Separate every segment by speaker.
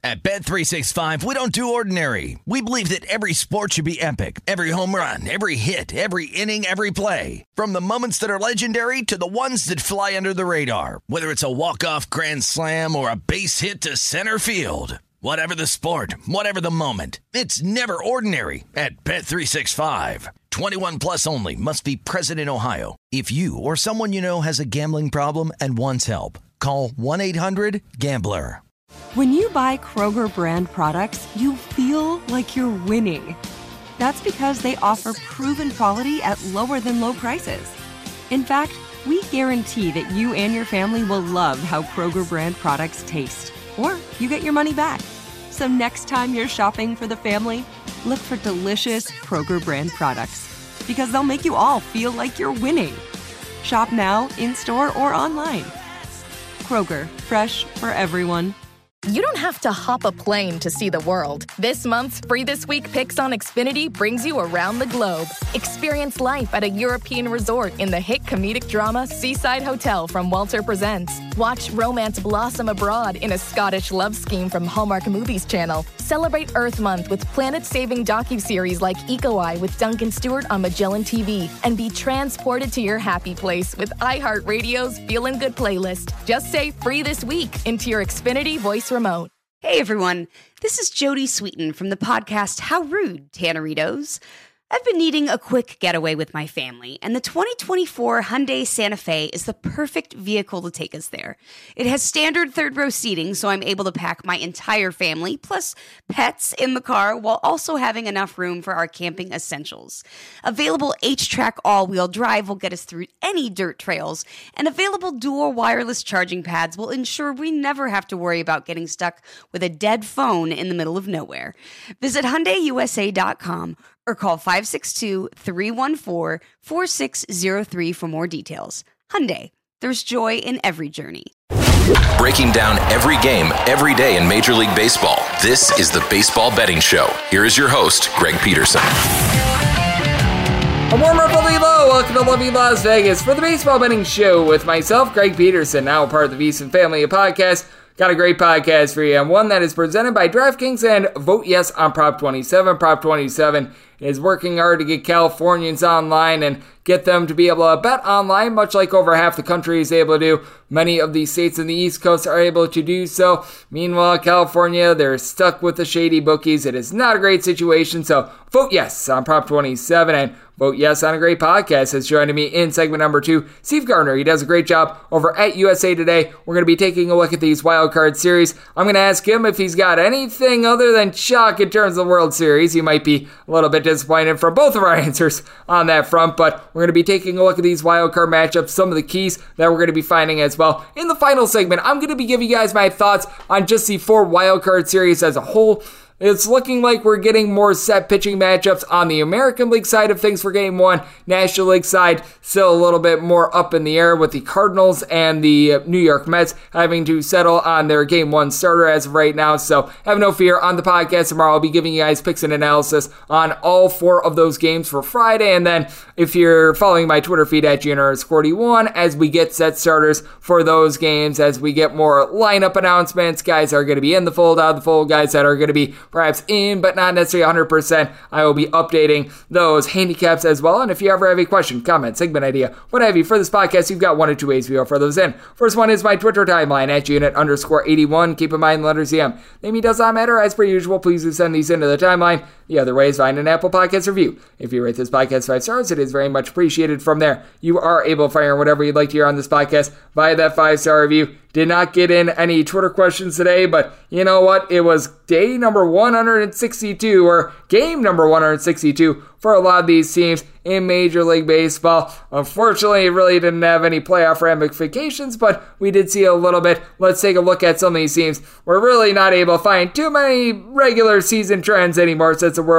Speaker 1: At Bet365, we don't do ordinary. We believe that every sport should be epic. Every home run, every hit, every inning, every play. From the moments that are legendary to the ones that fly under the radar. Whether it's a walk-off grand slam or a base hit to center field. Whatever the sport, whatever the moment. It's never ordinary at Bet365. 21 plus only. Must be present in Ohio. If you or someone you know has a gambling problem and wants help, call 1-800-GAMBLER.
Speaker 2: When you buy Kroger brand products, you feel like you're winning. That's because they offer proven quality at lower than low prices. In fact, we guarantee that you and your family will love how Kroger brand products taste, or you get your money back. So next time you're shopping for the family, look for delicious Kroger brand products, because they'll make you all feel like you're winning. Shop now, in-store, or online. Kroger, fresh for everyone.
Speaker 3: You don't have to hop a plane to see the world. This month's Free This Week Picks on Xfinity brings you around the globe. Experience life at a European resort in the hit comedic drama Seaside Hotel from Walter Presents. Watch romance blossom abroad in a Scottish love scheme from Hallmark Movies Channel. Celebrate Earth Month with planet-saving docuseries like Eco Eye with Duncan Stewart on Magellan TV. And be transported to your happy place with iHeartRadio's Feelin' Good playlist. Just say Free This Week into your Xfinity voice remote.
Speaker 4: Hey everyone, this is Jody Sweeten from the podcast How Rude, Tanneritos. I've been needing a quick getaway with my family, and the 2024 Hyundai Santa Fe is the perfect vehicle to take us there. It has standard third-row seating, so I'm able to pack my entire family, plus pets, in the car, while also having enough room for our camping essentials. Available H-Track all-wheel drive will get us through any dirt trails, and available dual wireless charging pads will ensure we never have to worry about getting stuck with a dead phone in the middle of nowhere. Visit HyundaiUSA.com or call 562-314-4603 for more details. Hyundai, there's joy in every journey.
Speaker 5: Breaking down every game, every day in Major League Baseball. This is the Baseball Betting Show. Here is your host, Greg Peterson.
Speaker 6: A warm Lovely Low. Welcome to Lovely Las Vegas for the Baseball Betting Show with myself, Greg Peterson, now part of the VSiN family of podcasts. Got a great podcast for you, and one that is presented by DraftKings and Vote Yes on Prop 27. Prop 27 is working hard to get Californians online and get them to be able to bet online, much like over half the country is able to do. Many of these states in the East Coast are able to do so. Meanwhile, California, they're stuck with the shady bookies. It is not a great situation, so vote yes on Prop 27 and vote yes on a great podcast. Is joining me in segment number 2, Steve Gardner. He does a great job over at USA Today. We're going to be taking a look at these wildcard series. I'm going to ask him if he's got anything other than chalk in terms of the World Series. He might be a little bit disappointed from both of our answers on that front, but we're going to be taking a look at these wildcard matchups, some of the keys that we're going to be finding as well. In the final segment, I'm going to be giving you guys my thoughts on just the 4 wildcard series as a whole. It's looking like we're getting more set pitching matchups on the American League side of things for Game 1. National League side, still a little bit more up in the air with the Cardinals and the New York Mets having to settle on their Game 1 starter as of right now. So have no fear, on the podcast tomorrow, I'll be giving you guys picks and analysis on all 4 of those games for Friday. And then if you're following my Twitter feed at GNRS41, as we get set starters for those games, as we get more lineup announcements, guys that are going to be in the fold, out of the fold, guys that are going to be perhaps in, but not necessarily 100%. I will be updating those handicaps as well. And if you ever have a question, comment, segment idea, what have you for this podcast, you've got 1 or 2 ways we offer those in. First one is my Twitter timeline at GUnit_81. Keep in mind, letters EM. Name does not matter. As per usual, please do send these into the timeline. The other way is find an Apple Podcast review. If you rate this podcast 5 stars, it is very much appreciated. From there, you are able to fire whatever you'd like to hear on this podcast via that 5-star review. Did not get in any Twitter questions today, but you know what? It was day number 162, or game number 162 for a lot of these teams in Major League Baseball. Unfortunately, it really didn't have any playoff ramifications, but we did see a little bit. Let's take a look at some of these teams. We're really not able to find too many regular season trends anymore since the World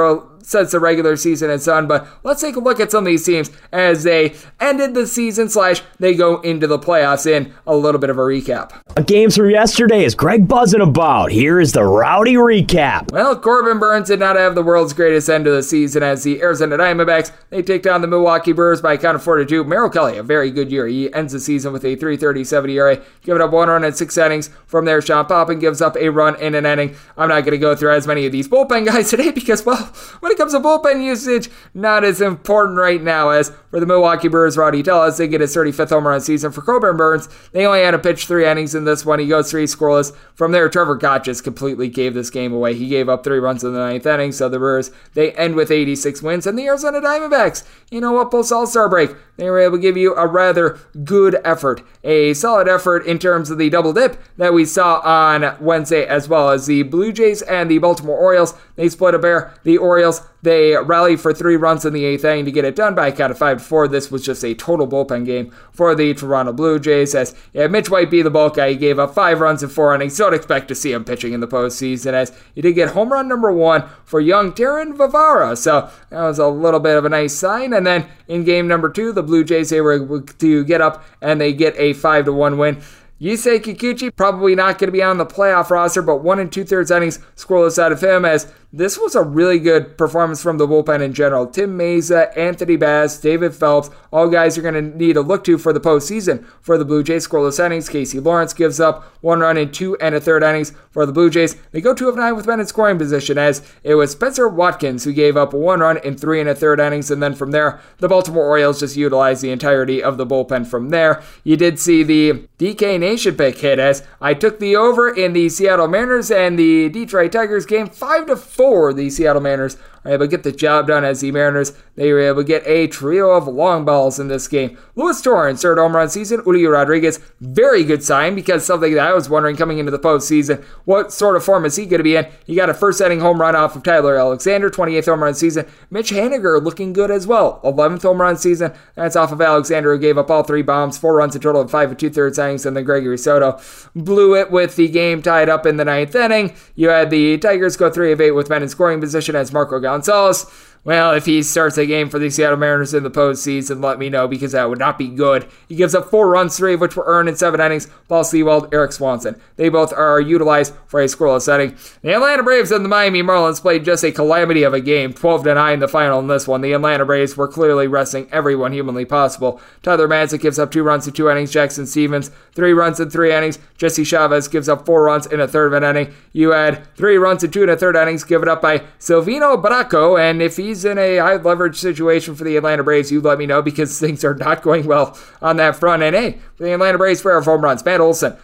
Speaker 6: since the regular season is done. But let's take a look at some of these teams as they ended the season / they go into the playoffs in a little bit of a recap.
Speaker 7: Games from yesterday is Greg buzzing about. Here is the rowdy recap.
Speaker 6: Well, Corbin Burns did not have the world's greatest end of the season as the Arizona Diamondbacks, they take down the Milwaukee Brewers by a count of 4-2. Merrill Kelly, a very good year. He ends the season with a 3.37 ERA, giving up 1 run in 6 innings. From there, Sean Poppen gives up a run in an inning. I'm not going to go through as many of these bullpen guys today because, well, when it comes to bullpen usage, not as important right now. As for the Milwaukee Brewers, Rowdy Tellez, they get his 35th home run season. For Corbin Burns, they only had to pitch 3 innings in this one. He goes 3 scoreless. From there, Trevor Gott just completely gave this game away. He gave up 3 runs in the 9th inning, so the Brewers, they end with 86 wins. And the Arizona Diamondbacks, you know what, post All-Star break, they were able to give you a rather good effort, a solid effort in terms of the double dip that we saw on Wednesday, as well as the Blue Jays and the Baltimore Orioles. They split a bear. The Orioles, they rallied for 3 runs in the 8th inning to get it done by a count of 5-4. This was just a total bullpen game for the Toronto Blue Jays, as Mitch White be the bulk guy. He gave up 5 runs in 4 innings. Don't expect to see him pitching in the postseason, as he did get home run number 1 for young Darren Vivara. So that was a little bit of a nice sign. And then in game number 2, the Blue Jays, they were able to get up and they get a 5-1 win. Yusei Kikuchi, probably not going to be on the playoff roster, but 1 2/3 innings scoreless out of him, as this was a really good performance from the bullpen in general. Tim Meza, Anthony Bass, David Phelps, all guys are going to need to look to for the postseason. For the Blue Jays, scoreless innings. Casey Lawrence gives up 1 run in 2 1/3 innings. For the Blue Jays, they go 2 of 9 with men in scoring position, as it was Spencer Watkins who gave up 1 run in 3 1/3 innings. And then from there, the Baltimore Orioles just utilized the entirety of the bullpen from there. You did see the DK Nation pick hit, as I took the over in the Seattle Mariners and the Detroit Tigers game. 5-4, the Seattle Mariners are able to get the job done, as the Mariners, they were able to get a trio of long balls in this game. Luis Torrens, 3rd home run season. Julio Rodriguez, very good sign, because something that I was wondering coming into the postseason, what sort of form is he going to be in? He got a 1st inning home run off of Tyler Alexander, 28th home run season. Mitch Haniger looking good as well, 11th home run season. That's off of Alexander, who gave up all 3 bombs, 4 runs in total in 5 2/3 innings, and then Gregory Soto blew it with the game tied up in the 9th inning. You had the Tigers go 3 of 8 with men in scoring position, as Marco Gonzalez, well, if he starts a game for the Seattle Mariners in the postseason, let me know, because that would not be good. He gives up 4 runs, 3 of which were earned in 7 innings. Paul Sewald, Eric Swanson, they both are utilized for a scoreless inning. The Atlanta Braves and the Miami Marlins played just a calamity of a game, 12-9 the final in this one. The Atlanta Braves were clearly resting everyone humanly possible. Tyler Matzek gives up 2 runs in 2 innings. Jackson Stevens, 3 runs in 3 innings. Jesse Chavez gives up 4 runs in 1/3 of an inning. You had 3 runs in 2 1/3 innings given up by Silvino Baracco, and if he's in a high leverage situation for the Atlanta Braves, you let me know, because things are not going well on that front. And hey, for the Atlanta Braves, pair of home runs. Matt Olson,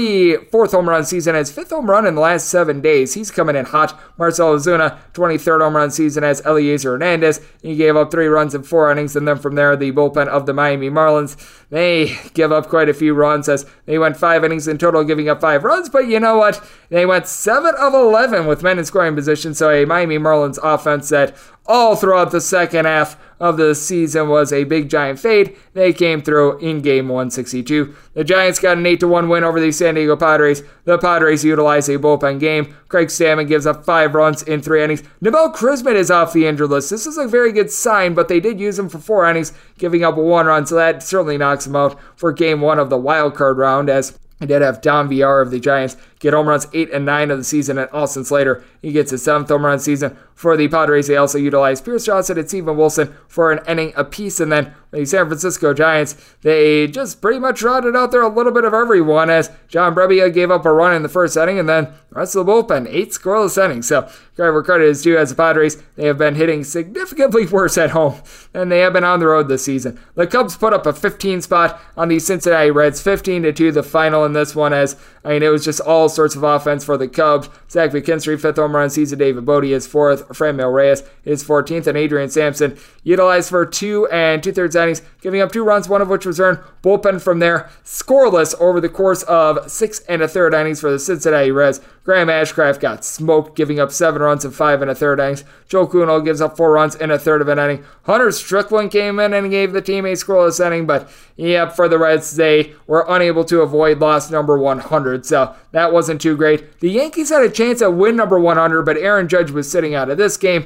Speaker 6: 34th home run season, his 5th home run in the last 7 days. He's coming in hot. Marcell Ozuna, 23rd home run season, as Eliezer Hernandez. He gave up 3 runs in 4 innings, and then from there, the bullpen of the Miami Marlins, they give up quite a few runs, as they went 5 innings in total, giving up 5 runs. But you know what? They went 7 of 11 with men in scoring position, so a Miami Marlins offense that all throughout the second half of the season was a big giant fade. They came through in game 162. The Giants got an 8-1 win over the San Diego Padres. The Padres utilized a bullpen game. Craig Stammen gives up 5 runs in 3 innings. Nabel Christmas is off the injured list. This is a very good sign, but they did use him for 4 innings, giving up 1 run, so that certainly knocks him out for game 1 of the wild card round, as I did have Dom Villar of the Giants get home runs 8 and 9 of the season, and Austin Slater, he gets his 7th home run season. For the Padres, they also utilized Pierce Johnson and Steven Wilson for an inning apiece. And then the San Francisco Giants, they just pretty much trotted out there a little bit of everyone, as John Brebbia gave up a run in the 1st inning, and then the rest of the bullpen, 8 scoreless innings. So credit is due, as the Padres, they have been hitting significantly worse at home than they have been on the road this season. The Cubs put up a 15 spot on the Cincinnati Reds, 15-2 the final in this one, as it was just all sorts of offense for the Cubs. Zach McKinstry, 5th home run season. David Bote, his 4th. Franmil Reyes, his 14th. And Adrian Sampson utilized for 2 2/3 innings, giving up 2 runs, 1 of which was earned. Bullpen from there, scoreless over the course of 6 1/3 innings for the Cincinnati Reds. Graham Ashcraft got smoked, giving up 7 runs in 5 1/3 innings. Joe Kuhnel gives up 4 runs in 1/3 of an inning. Hunter Strickland came in and gave the team a scoreless inning, but yep, for the Reds, they were unable to avoid loss number 100. So that was wasn't too great. The Yankees had a chance at win number 100, but Aaron Judge was sitting out of this game.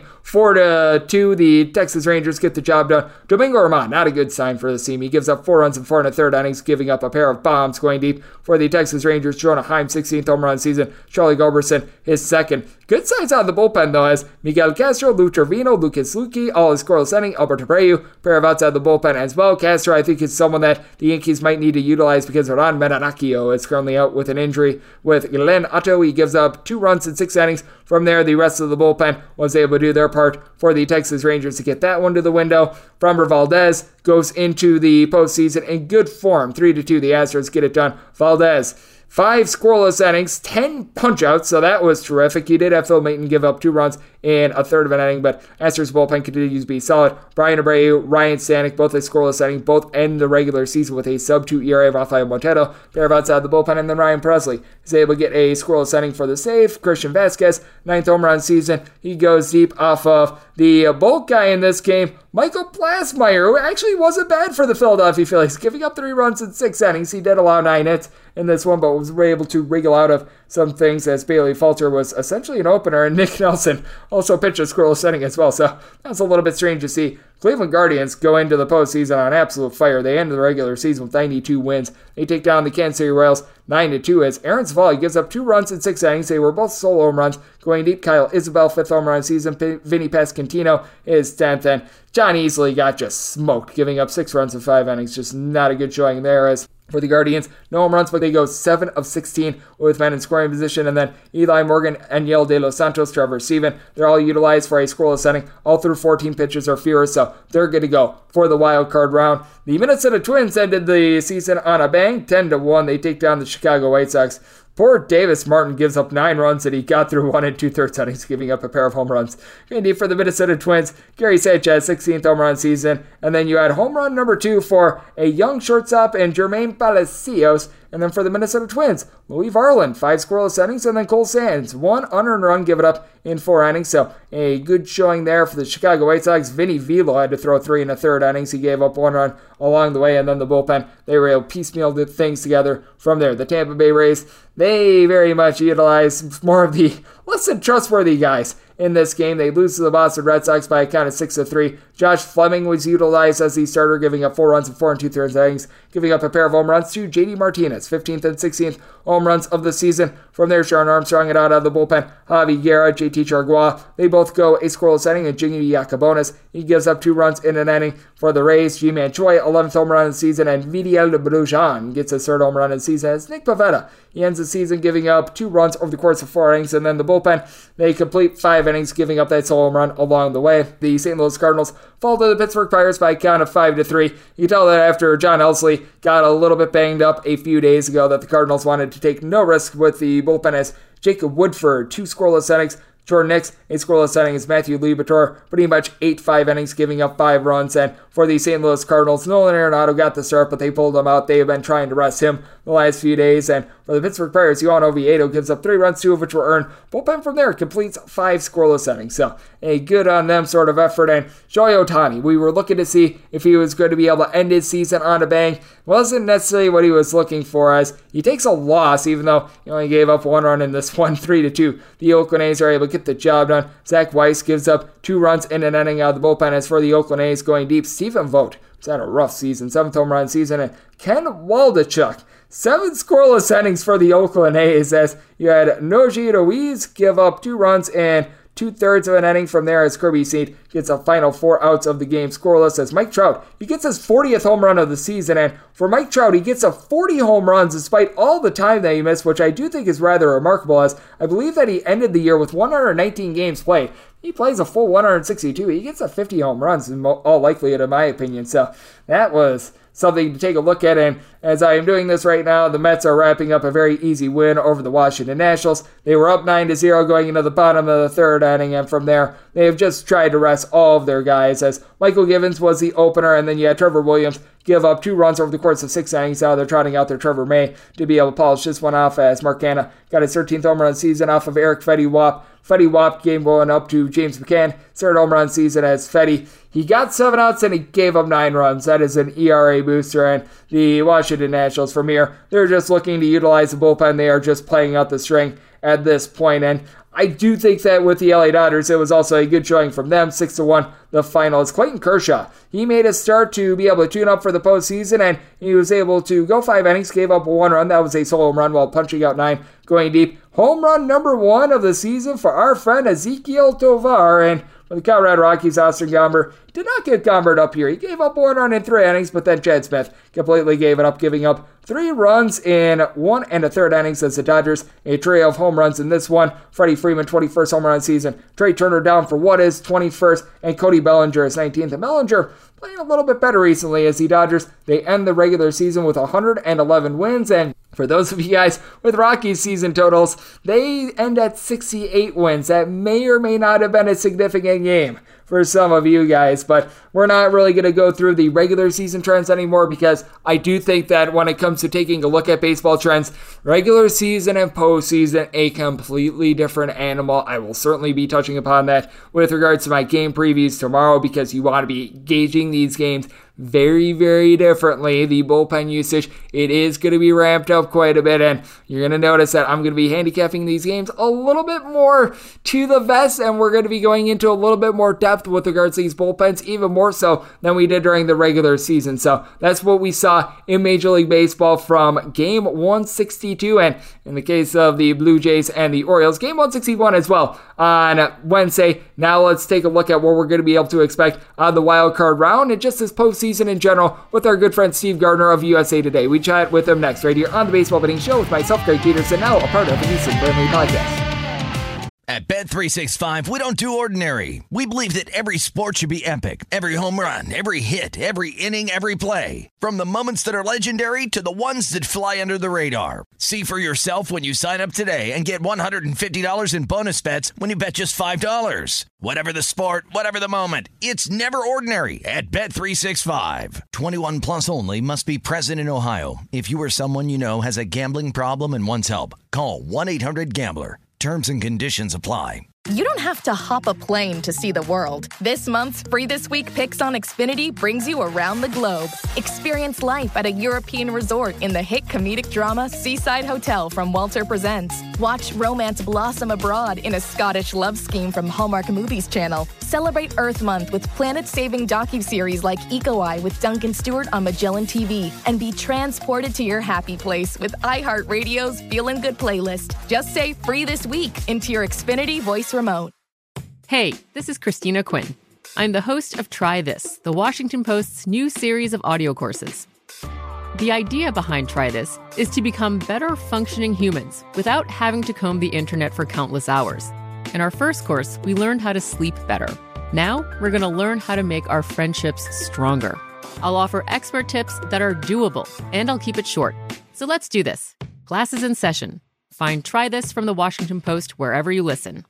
Speaker 6: 4-2, the Texas Rangers get the job done. Domingo Germán, not a good sign for the team. He gives up 4 runs in 4 1/3 innings, giving up a pair of bombs going deep for the Texas Rangers. Jonah Heim, 16th home run season. Charlie Culberson, his second. Good signs out of the bullpen, though, as Miguel Castro, Lou Trevino, Lucas Luque, all his scoreless inning. Alberto Abreu, pair of outs out of the bullpen as well. Castro, I think, is someone that the Yankees might need to utilize because Ron Medanacchio is currently out with an injury. With Glenn Otto, he gives up 2 runs in 6 innings. From there, the rest of the bullpen was able to do their part for the Texas Rangers to get that one to the window. Framber Valdez goes into the postseason in good form. 3-2, the Astros get it done. Valdez, 5 scoreless innings, 10 punch-outs, so that was terrific. He did have Phil Maton give up 2 runs in 1/3 of an inning, but Astros bullpen continues to be solid. Brian Abreu, Ryan Stanek, both a scoreless inning, both end the regular season with a sub-2 ERA. Rafael Montero, pair of outside the bullpen, and then Ryan Presley is able to get a scoreless inning for the save. Christian Vasquez, 9th home run season. He goes deep off of the bulk guy in this game, Michael Plasmeyer, who actually wasn't bad for the Philadelphia Phillies, giving up 3 runs in 6 innings. He did allow 9 hits in this one, but was able to wriggle out of some things as Bailey Falter was essentially an opener, and Nick Nelson also pitched a scoreless inning as well. So that's a little bit strange to see. Cleveland Guardians go into the postseason on absolute fire. They end the regular season with 92 wins. They take down the Kansas City Royals 9-2 as Aaron Civale gives up 2 runs in 6 innings. They were both solo home runs going deep. Kyle Isabel, 5th home run season. Vinny Pasquantino is 10th, and John Easley got just smoked, giving up 6 runs in 5 innings. Just not a good showing there. As for the Guardians, no home runs, but they go 7 of 16 with men in scoring position. And then Eli Morgan, Aniel De Los Santos, Trevor Seaven, they're all utilized for a scoreless inning, all through 14 pitches or fewer, so they're good to go for the wild card round. The Minnesota Twins ended the season on a bang, 10-1. They take down the Chicago White Sox. Poor Davis Martin gives up 9 runs and he got through 1 2/3 innings, giving up a pair of home runs. Indeed, for the Minnesota Twins, Gary Sanchez, 16th home run season. And then you had home run number 2 for a young shortstop and Jermaine Palacios. And then for the Minnesota Twins, Louis Varland, 5 scoreless innings, and then Cole Sands, 1 unearned run given up in 4 innings. So a good showing there for the Chicago White Sox. Vinny Velo had to throw 3 1/3 innings. He gave up 1 run along the way, and then the bullpen, they were able to piecemeal things together from there. The Tampa Bay Rays, they very much utilize more of the less than trustworthy guys in this game. They lose to the Boston Red Sox by a count of 6-3. Josh Fleming was utilized as the starter, giving up 4 runs in 4 2/3 innings, giving up a pair of home runs to JD Martinez, 15th and 16th home runs of the season. From there, Sharon Armstrong and out of the bullpen, Javi Guerra, JT Chargois, they both go a scoreless inning, and Jiggy Yacabonis, he gives up 2 runs in an inning for the Rays. G-Man Choi, 11th home run of the season, and Vidiel Brujan gets his 3rd home run of the season. As Nick Pivetta, he ends the season giving up 2 runs over the course of 4 innings, and then the bullpen, they complete 5 innings, giving up that solo home run along the way. The St. Louis Cardinals fall to the Pittsburgh Pirates by a count of 5-3. You tell that after John Elsley got a little bit banged up a few days ago that the Cardinals wanted to take no risk with the bullpen, as Jacob Woodford, 2 scoreless innings. Jordan Hicks, a scoreless inning, as Matthew Liberatore pretty much 8-5 innings, giving up 5 runs. And for the St. Louis Cardinals, Nolan Arenado got the start, but they pulled him out. They have been trying to rest him the last few days. And for the Pittsburgh Pirates, Johan Oviedo gives up 3 runs, 2 of which were earned. Bullpen from there completes 5 scoreless innings. So a good on them sort of effort. And Shohei Ohtani, we were looking to see if he was going to be able to end his season on a bang. Wasn't necessarily what he was looking for, as he takes a loss, even though he only gave up 1 run in this one, 3-2. The Oakland A's are able to get the job done. Zach Weiss gives up 2 runs in an inning out of the bullpen. As for the Oakland A's going deep, Stephen Vogt has had a rough season, 7th home run season, and Ken Waldichuk, 7 scoreless innings for the Oakland A's, as you had Noji Ruiz give up 2 runs in 2/3 of an inning. From there, as Kirby Seed gets a final 4 outs of the game scoreless. As Mike Trout, he gets his 40th home run of the season, and for Mike Trout, he gets a 40 home runs despite all the time that he missed, which I do think is rather remarkable, as I believe that he ended the year with 119 games played. He plays a full 162. He gets a 50 home runs in all likelihood, in my opinion. So that was something to take a look at. And as I am doing this right now, the Mets are wrapping up a very easy win over the Washington Nationals. They were up 9-0 going into the bottom of the 3rd inning, and from there, they have just tried to rest all of their guys, as Michael Givens was the opener, and then you had Trevor Williams give up 2 runs over the course of 6 innings. Now they're trotting out their Trevor May to be able to polish this one off, as Mark Canha got his 13th home run season off of Eric Fedde Wap. Fedde Wap game going up to James McCann, 3rd home run season as Fedde. He got 7 outs and he gave up 9 runs. That is an ERA booster. And the Washington Nationals from here, they're just looking to utilize the bullpen. They are just playing out the string at this point. And I do think that with the LA Dodgers, it was also a good showing from them. 6-1, the final is Clayton Kershaw. He made a start to be able to tune up for the postseason, and he was able to go 5 innings, gave up 1 run. That was a solo home run while punching out 9, going deep. Home run number 1 of the season for our friend Ezequiel Tovar. And for the Colorado Rockies, Austin Gomber did not get Gombered up here. He gave up 1 run in 3 innings, but then Chad Smith completely gave it up, giving up 3 runs in 1 1/3 innings as the Dodgers, a trio of home runs in this one. Freddie Freeman, 21st home run season. Trey Turner down for what is 21st, and Cody Bellinger is 19th. And Bellinger playing a little bit better recently as the Dodgers, they end the regular season with 111 wins. And for those of you guys with Rockies season totals, they end at 68 wins. That may or may not have been a significant game for some of you guys, but we're not really going to go through the regular season trends anymore, because I do think that when it comes to taking a look at baseball trends, regular season and postseason, a completely different animal. I will certainly be touching upon that with regards to my game previews tomorrow, because you want to be gauging these games very, very differently. The bullpen usage, it is going to be ramped up quite a bit, and you're going to notice that I'm going to be handicapping these games a little bit more to the vest, and we're going to be going into a little bit more depth with regards to these bullpens, even more so than we did during the regular season. So that's what we saw in Major League Baseball from game 162, and in the case of the Blue Jays and the Orioles, game 161 as well on Wednesday. Now let's take a look at what we're going to be able to expect on the wild card round and just this postseason in general with our good friend Steve Gardner of USA Today. We chat with him next right here on the Baseball Betting Show with myself, Greg Peterson, now a part of the VSiN Family Podcast.
Speaker 1: At Bet365, we don't do ordinary. We believe that every sport should be epic. Every home run, every hit, every inning, every play. From the moments that are legendary to the ones that fly under the radar. See for yourself when you sign up today and get $150 in bonus bets when you bet just $5. Whatever the sport, whatever the moment, it's never ordinary at Bet365. 21 plus only. Must be present in Ohio. If you or someone you know has a gambling problem and wants help, call 1-800-GAMBLER. Terms and conditions apply.
Speaker 3: You don't have to hop a plane to see the world. This month's Free This Week Picks on Xfinity brings you around the globe. Experience life at a European resort in the hit comedic drama Seaside Hotel from Walter Presents. Watch romance blossom abroad in a Scottish love scheme from Hallmark Movies Channel. Celebrate Earth Month with planet-saving docuseries like Eco Eye with Duncan Stewart on Magellan TV. And be transported to your happy place with iHeartRadio's Feelin' Good playlist. Just say Free This Week into your Xfinity voice remote.
Speaker 8: Hey, this is Christina Quinn. I'm the host of Try This, the Washington Post's new series of audio courses. The idea behind Try This is to become better functioning humans without having to comb the internet for countless hours. In our first course, we learned how to sleep better. Now, we're going to learn how to make our friendships stronger. I'll offer expert tips that are doable, and I'll keep it short. So let's do this. Class is in session. Find Try This from the Washington Post wherever you listen.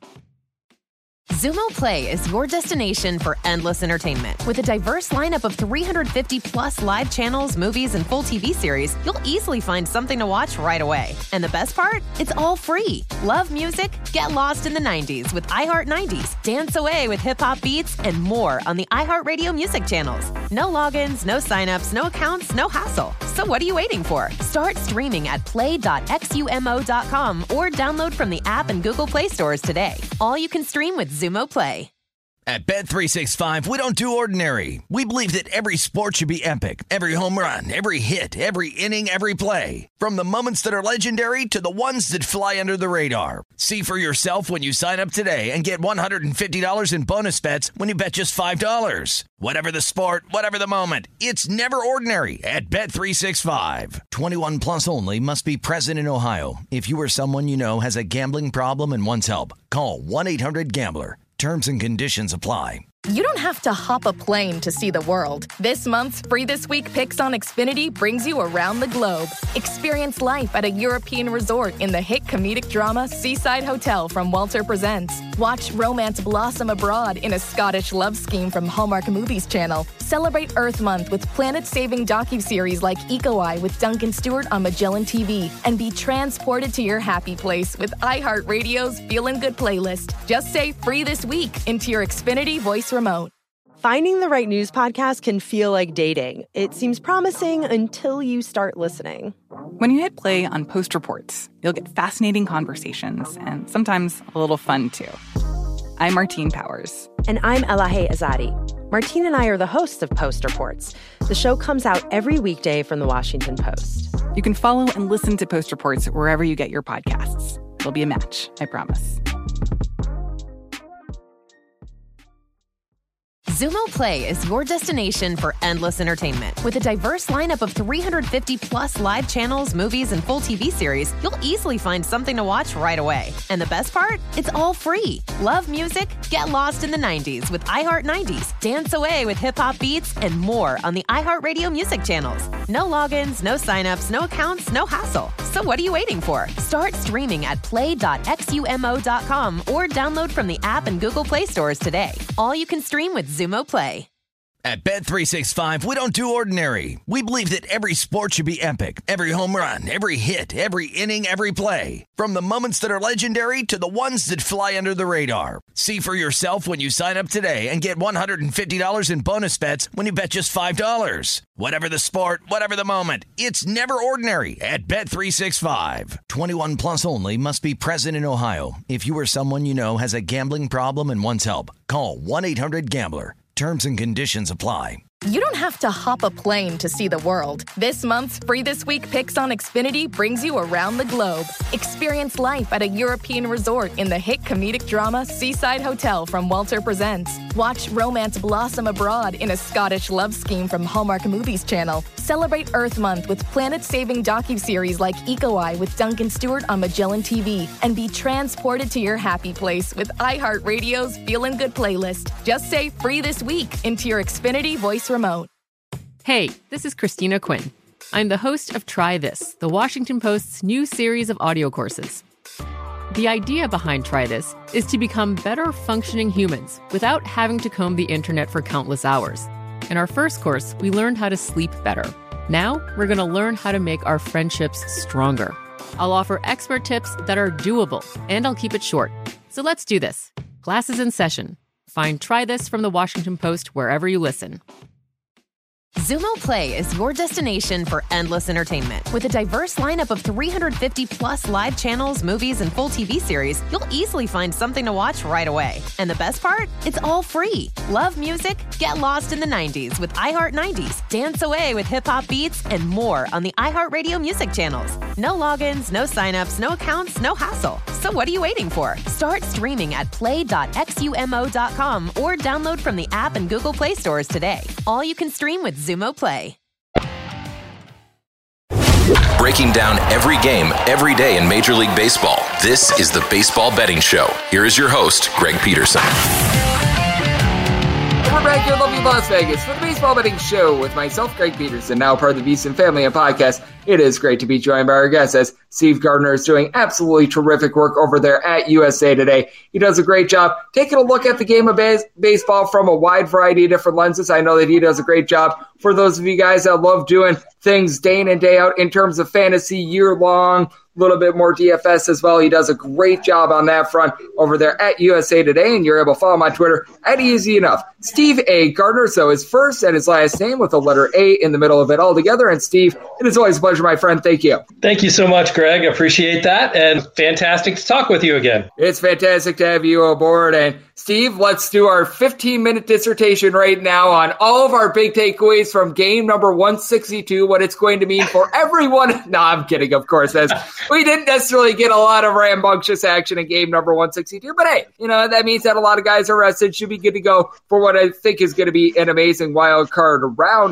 Speaker 9: Xumo Play is your destination for endless entertainment. With a diverse lineup of 350 plus live channels, movies, and full TV series, you'll easily find something to watch right away. And the best part? It's all free. Love music? Get lost in the 90s with iHeart 90s. Dance away with hip-hop beats and more on the iHeartRadio music channels. No logins, no signups, no accounts, no hassle. So what are you waiting for? Start streaming at play.xumo.com or download from the app and Google Play stores today. All you can stream with Xumo Play.
Speaker 1: At Bet365, we don't do ordinary. We believe that every sport should be epic. Every home run, every hit, every inning, every play. From the moments that are legendary to the ones that fly under the radar. See for yourself when you sign up today and get $150 in bonus bets when you bet just $5. Whatever the sport, whatever the moment, it's never ordinary at Bet365. 21 plus only. Must be present in Ohio. If you or someone you know has a gambling problem and wants help, call 1-800-GAMBLER. Terms and conditions apply.
Speaker 3: You don't have to hop a plane to see the world. This month's Free This Week Picks on Xfinity brings you around the globe. Experience life at a European resort in the hit comedic drama Seaside Hotel from Walter Presents. Watch romance blossom abroad in a Scottish love scheme from Hallmark Movies Channel. Celebrate Earth Month with planet-saving docuseries like Eco-Eye with Duncan Stewart on Magellan TV, and be transported to your happy place with iHeartRadio's Feelin' Good playlist. Just say "free this week" into your Xfinity voice remote.
Speaker 10: Finding the right news podcast can feel like dating. It seems promising until you start listening.
Speaker 11: When you hit play on Post Reports, you'll get fascinating conversations and sometimes a little fun, too. I'm Martine Powers.
Speaker 10: And I'm Elahe Azadi. Martine and I are the hosts of Post Reports. The show comes out every weekday from The Washington Post.
Speaker 11: You can follow and listen to Post Reports wherever you get your podcasts. It'll be a match, I promise.
Speaker 9: Xumo Play is your destination for endless entertainment. With a diverse lineup of 350-plus live channels, movies, and full TV series, you'll easily find something to watch right away. And the best part? It's all free. Love music? Get lost in the 90s with iHeart 90s, dance away with hip-hop beats, and more on the iHeartRadio music channels. No logins, no signups, no accounts, no hassle. So what are you waiting for? Start streaming at play.xumo.com or download from the app and Google Play stores today. All you can stream with Xumo Play.
Speaker 1: At Bet365, we don't do ordinary. We believe that every sport should be epic. Every home run, every hit, every inning, every play. From the moments that are legendary to the ones that fly under the radar. See for yourself when you sign up today and get $150 in bonus bets when you bet just $5. Whatever the sport, whatever the moment, it's never ordinary at Bet365. 21 plus only. Must be present in Ohio. If you or someone you know has a gambling problem and wants help, call 1-800-GAMBLER. Terms and conditions apply.
Speaker 3: You don't have to hop a plane to see the world. This month's Free This Week Picks on Xfinity brings you around the globe. Experience life at a European resort in the hit comedic drama Seaside Hotel from Walter Presents. Watch romance blossom abroad in a Scottish love scheme from Hallmark Movies Channel. Celebrate Earth Month with planet-saving docuseries like Eco-Eye with Duncan Stewart on Magellan TV, and be transported to your happy place with iHeartRadio's Feelin' Good playlist. Just say "free this week" into your Xfinity voice remote.
Speaker 8: Hey, this is Christina Quinn. I'm the host of Try This, the Washington Post's new series of audio courses. The idea behind Try This is to become better functioning humans without having to comb the internet for countless hours. In our first course, we learned how to sleep better. Now, we're going to learn how to make our friendships stronger. I'll offer expert tips that are doable, and I'll keep it short. So let's do this. Class is in session. Find Try This from The Washington Post wherever you listen.
Speaker 9: Xumo Play is your destination for endless entertainment. With a diverse lineup of 350-plus live channels, movies, and full TV series, you'll easily find something to watch right away. And the best part? It's all free. Love music? Get lost in the 90s with iHeart 90s, dance away with hip-hop beats, and more on the iHeartRadio music channels. No logins, no signups, no accounts, no hassle. So what are you waiting for? Start streaming at play.xumo.com or download from the app and Google Play stores today. All you can stream with Xumo Play.
Speaker 5: Breaking down every game, every day in Major League Baseball. This is the Baseball Betting Show. Here is your host, Greg Peterson.
Speaker 6: We're back here in lovely Las Vegas for the Baseball Betting Show with myself, Greg Peterson, now part of the VSiN Family Podcast. It is great to be joined by our guest, as Steve Gardner is doing absolutely terrific work over there at USA Today. He does a great job taking a look at the game of baseball from a wide variety of different lenses. I know that he does a great job for those of you guys that love doing things day in and day out in terms of fantasy year-long, a little bit more DFS as well. He does a great job on that front over there at USA Today, and you're able to follow him on Twitter at Easy Enough. Steve A. Gardner, so his first and his last name with the letter A in the middle of it all together. And Steve, it is always a pleasure, my friend. Thank you.
Speaker 12: Thank you so much, Greg. Appreciate that, and fantastic to talk with you again.
Speaker 6: It's fantastic to have you aboard. And Steve, let's do our 15-minute dissertation right now on all of our big takeaways from game number 162, what it's going to mean for everyone. No, I'm kidding, of course, as we didn't necessarily get a lot of rambunctious action in game number 162. But hey, that means that a lot of guys are rested, should be good to go for what I think is going to be an amazing wild card round. And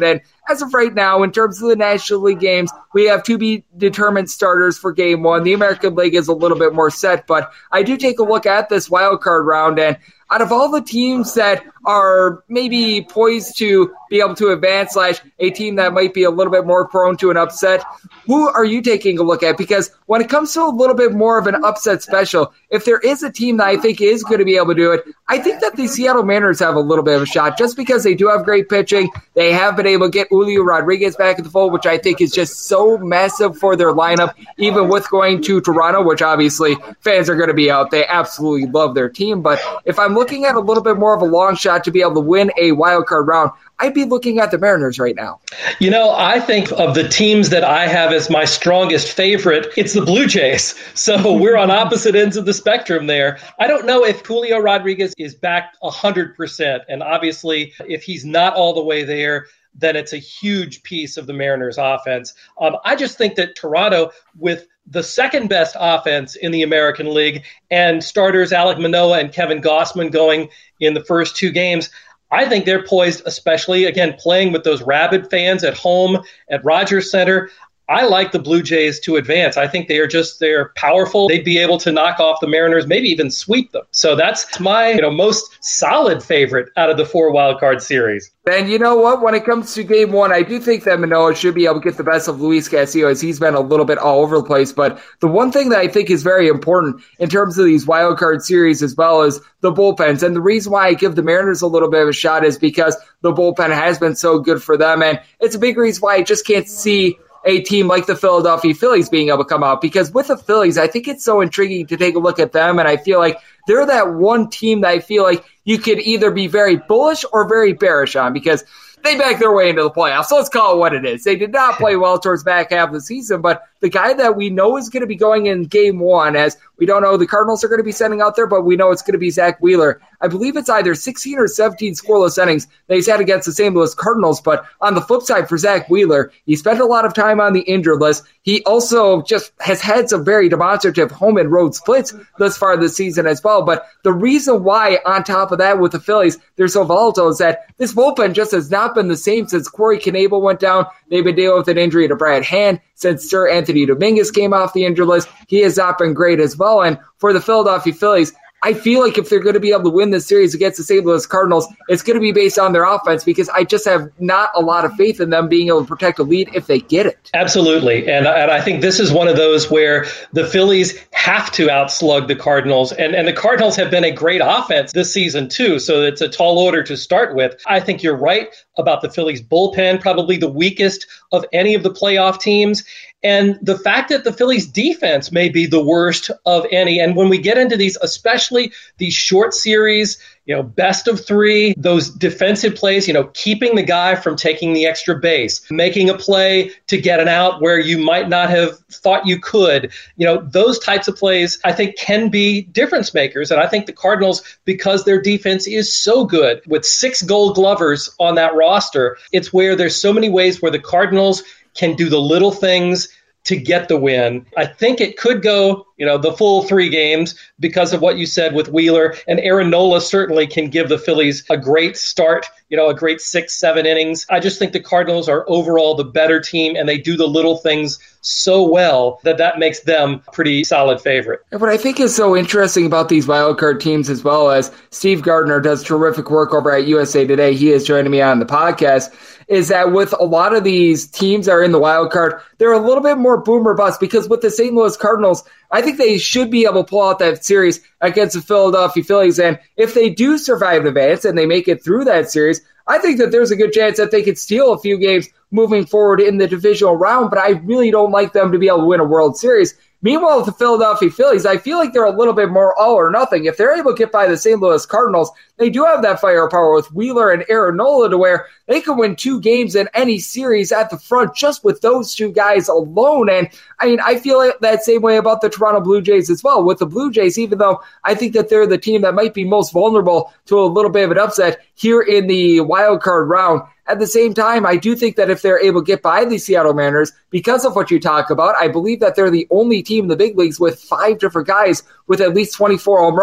Speaker 6: as of right now, in terms of the National League games, we have to be determined starters for Game 1. The American League is a little bit more set, but I do take a look at this wild card round, and out of all the teams that are maybe poised to be able to advance / a team that might be a little bit more prone to an upset, who are you taking a look at? Because when it comes to a little bit more of an upset special, if there is a team that I think is going to be able to do it, I think that the Seattle Mariners have a little bit of a shot just because they do have great pitching. They have been able to get Julio Rodriguez back in the fold, which I think is just so massive for their lineup, even with going to Toronto, which obviously fans are going to be out. They absolutely love their team. But if I'm looking at a little bit more of a long shot to be able to win a wild card round, I'd be looking at the Mariners right now.
Speaker 12: You know, I think of the teams that I have as my strongest favorite, it's the Blue Jays. So we're on opposite ends of the spectrum there. I don't know if Julio Rodriguez is back 100%. And obviously, if he's not all the way there, then it's a huge piece of the Mariners offense. I just think that Toronto, with the second best offense in the American League and starters Alek Manoah and Kevin Gausman going in the first 2 games, I think they're poised, especially, again, playing with those rabid fans at home at Rogers Center. I like the Blue Jays to advance. I think they're powerful. They'd be able to knock off the Mariners, maybe even sweep them. So that's my most solid favorite out of the 4 wildcard series.
Speaker 6: And you know what? When it comes to Game 1, I do think that Manoah should be able to get the best of Luis Castillo, as he's been a little bit all over the place. But the one thing that I think is very important in terms of these wildcard series as well as the bullpens. And the reason why I give the Mariners a little bit of a shot is because the bullpen has been so good for them. And it's a big reason why I just can't see a team like the Philadelphia Phillies being able to come out, because with the Phillies, I think it's so intriguing to take a look at them, and I feel like they're that one team that I feel like you could either be very bullish or very bearish on, because they backed their way into the playoffs. So let's call it what it is. They did not play well towards back half of the season, but the guy that we know is going to be going in Game 1, as we don't know the Cardinals are going to be sending out there, but we know it's going to be Zach Wheeler. I believe it's either 16 or 17 scoreless innings that he's had against the St. Louis Cardinals. But on the flip side for Zach Wheeler, he spent a lot of time on the injured list. He also just has had some very demonstrative home and road splits thus far this season as well. But the reason why, on top of that, with the Phillies, they're so volatile is that this bullpen just has not been the same since Corey Knebel went down. They've been dealing with an injury to Brad Hand. Since Sir Anthony Dominguez came off the injured list, he has not been great as well. And for the Philadelphia Phillies, I feel like if they're going to be able to win this series against the St. Louis Cardinals, it's going to be based on their offense, because I just have not a lot of faith in them being able to protect a lead if they get it.
Speaker 12: Absolutely. And I think this is one of those where the Phillies have to outslug the Cardinals. And the Cardinals have been a great offense this season, too. So it's a tall order to start with. I think you're right about the Phillies bullpen, probably the weakest of any of the playoff teams. And the fact that the Phillies defense may be the worst of any. And when we get into these, especially these short series, best of 3, those defensive plays, keeping the guy from taking the extra base, making a play to get an out where you might not have thought you could, those types of plays, I think, can be difference makers. And I think the Cardinals, because their defense is so good with 6 Gold Glovers on that roster, it's where there's so many ways where the Cardinals can do the little things to get the win. I think it could go, the full 3 games because of what you said with Wheeler. And Aaron Nola certainly can give the Phillies a great start, a great 6-7 innings. I just think the Cardinals are overall the better team, and they do the little things so well that makes them a pretty solid favorite.
Speaker 6: And what I think is so interesting about these wildcard teams, as well as Steve Gardner does terrific work over at USA Today, he is joining me on the podcast, is that with a lot of these teams that are in the wild card, they're a little bit more boom or bust, because with the St. Louis Cardinals, I think they should be able to pull out that series against the Philadelphia Phillies. And if they do survive advance and they make it through that series, I think that there's a good chance that they could steal a few games moving forward in the divisional round, but I really don't like them to be able to win a World Series. Meanwhile, with the Philadelphia Phillies, I feel like they're a little bit more all or nothing. If they're able to get by the St. Louis Cardinals, they do have that firepower with Wheeler and Aaron Nola to where they could win 2 games in any series at the front just with those 2 guys alone. And I feel like that same way about the Toronto Blue Jays as well. With the Blue Jays, even though I think that they're the team that might be most vulnerable to a little bit of an upset here in the wild card round, at the same time, I do think that if they're able to get by the Seattle Mariners, because of what you talk about, I believe that they're the only team in the big leagues with 5 different guys with at least 24 home runs.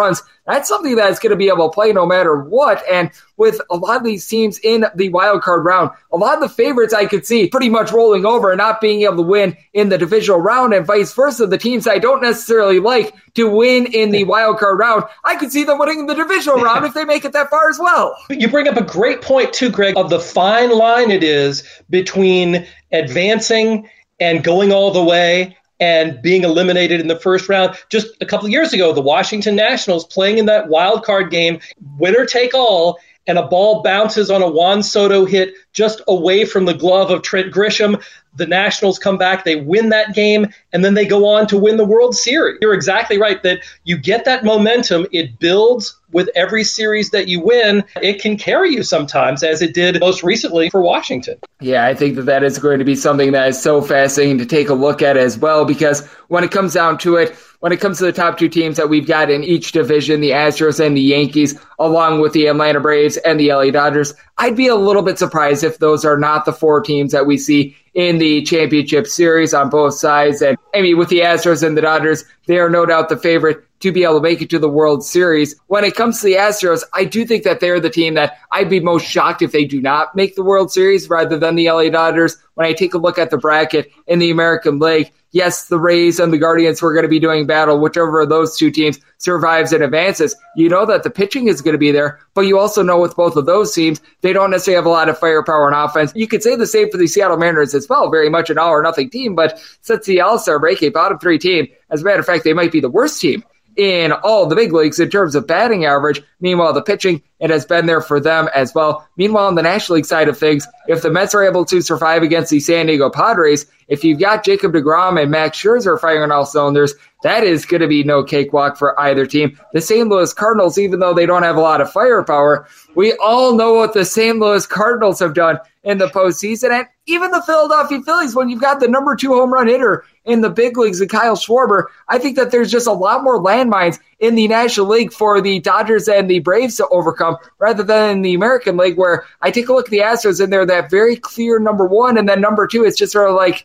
Speaker 6: That's something that's going to be able to play no matter what. And with a lot of these teams in the wild card round, a lot of the favorites I could see pretty much rolling over and not being able to win in the divisional round, and vice versa. The teams I don't necessarily like to win in the wild card round, I could see them winning in the divisional round if they make it that far as well.
Speaker 12: You bring up a great point too, Greg, of the fine line it is between advancing and going all the way and being eliminated in the first round. Just a couple of years ago, the Washington Nationals playing in that wild card game, winner take all, and a ball bounces on a Juan Soto hit just away from the glove of Trent Grisham. The Nationals come back, they win that game, and then they go on to win the World Series. You're exactly right that you get that momentum. It builds with every series that you win. It can carry you sometimes, as it did most recently for Washington.
Speaker 6: Yeah, I think that is going to be something that is so fascinating to take a look at as well, because when it comes down to it, when it comes to the top two teams that we've got in each division, the Astros and the Yankees, along with the Atlanta Braves and the LA Dodgers, I'd be a little bit surprised if those are not the four teams that we see in the championship series on both sides. And I mean, with the Astros and the Dodgers, they are no doubt the favorite to be able to make it to the World Series. When it comes to the Astros, I do think that they're the team that I'd be most shocked if they do not make the World Series rather than the LA Dodgers. When I take a look at the bracket in the American League, yes, the Rays and the Guardians were going to be doing battle. Whichever of those two teams survives and advances, you know that the pitching is going to be there, but you also know with both of those teams, they don't necessarily have a lot of firepower and offense. You could say the same for the Seattle Mariners as well, very much an all-or-nothing team, but since the All-Star break, a bottom three team, as a matter of fact, they might be the worst team in all the big leagues in terms of batting average. Meanwhile, the pitching, it has been there for them as well. Meanwhile, on the National League side of things, if the Mets are able to survive against the San Diego Padres, if you've got Jacob deGrom and Max Scherzer firing on all cylinders, that is going to be no cakewalk for either team. The St. Louis Cardinals, even though they don't have a lot of firepower, we all know what the St. Louis Cardinals have done in the postseason. And even the Philadelphia Phillies, when you've got the number 2 home run hitter in the big leagues, Kyle Schwarber, I think that there's just a lot more landmines in the National League for the Dodgers and the Braves to overcome rather than in the American League, where I take a look at the Astros and they're that very clear number 1, and then number 2 is just sort of like,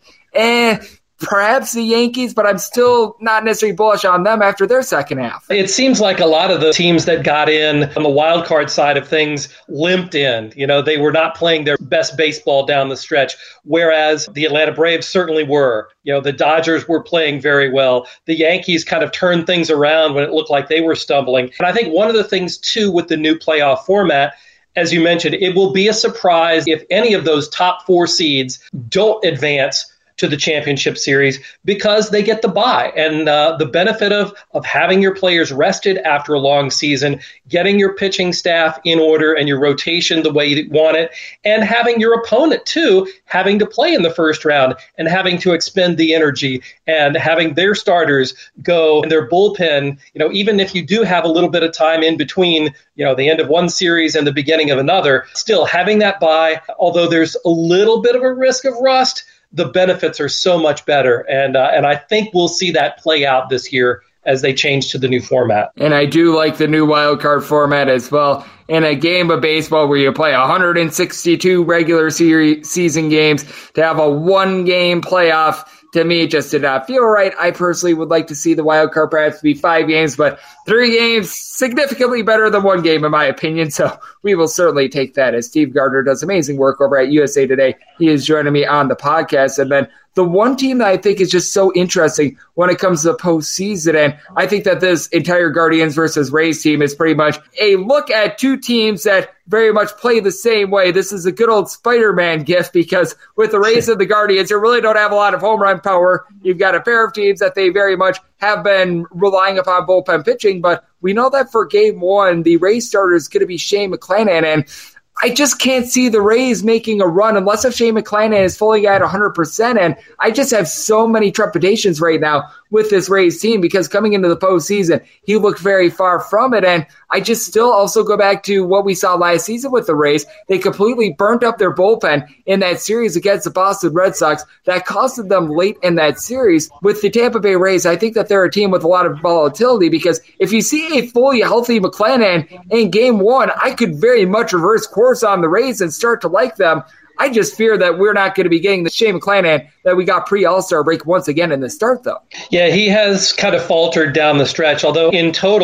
Speaker 6: perhaps the Yankees, but I'm still not necessarily bullish on them after their second half.
Speaker 12: It seems like a lot of the teams that got in on the wild card side of things limped in. You know, they were not playing their best baseball down the stretch, whereas the Atlanta Braves certainly were. You know, the Dodgers were playing very well. The Yankees kind of turned things around when it looked like they were stumbling. And I think one of the things, too, with the new playoff format, as you mentioned, it will be a surprise if any of those top 4 seeds don't advance to the championship series, because they get the bye. And the benefit of having your players rested after a long season, getting your pitching staff in order and your rotation the way you want it, and having your opponent, too, having to play in the first round and having to expend the energy and having their starters go in their bullpen, you know, even if you do have a little bit of time in between, you know, the end of one series and the beginning of another, still having that bye, although there's a little bit of a risk of rust, the benefits are so much better. And I think we'll see that play out this year as they change to the new format.
Speaker 6: And I do like the new wild card format as well. In a game of baseball where you play 162 regular season games, to have a 1-game playoff, to me, it just did not feel right. I personally would like to see the wild card perhaps be 5 games, but 3 games, significantly better than 1 game in my opinion. So we will certainly take that, as Steve Gardner does amazing work over at USA Today. He is joining me on the podcast. And then the one team that I think is just so interesting when it comes to the postseason, and I think that this entire Guardians versus Rays team is pretty much a look at 2 teams that very much play the same way. This is a good old Spider-Man gift, because with the Rays and the Guardians, you really don't have a lot of home run power. You've got a pair of teams that they very much have been relying upon bullpen pitching, but we know that for game 1, the Rays starter is going to be Shane McClanahan, and I just can't see the Rays making a run unless if Shane McClanahan is fully at 100%. And I just have so many trepidations right now with this Rays team, because coming into the postseason, he looked very far from it. And I just still also go back to what we saw last season with the Rays. They completely burnt up their bullpen in that series against the Boston Red Sox. That costed them late in that series. With the Tampa Bay Rays, I think that they're a team with a lot of volatility, because if you see a fully healthy McClanahan in game 1, I could very much reverse course on the Rays and start to like them. I just fear that we're not going to be getting the Shane McClanahan that we got pre-All-Star break once again in the start, though.
Speaker 12: Yeah, he has kind of faltered down the stretch, although in total,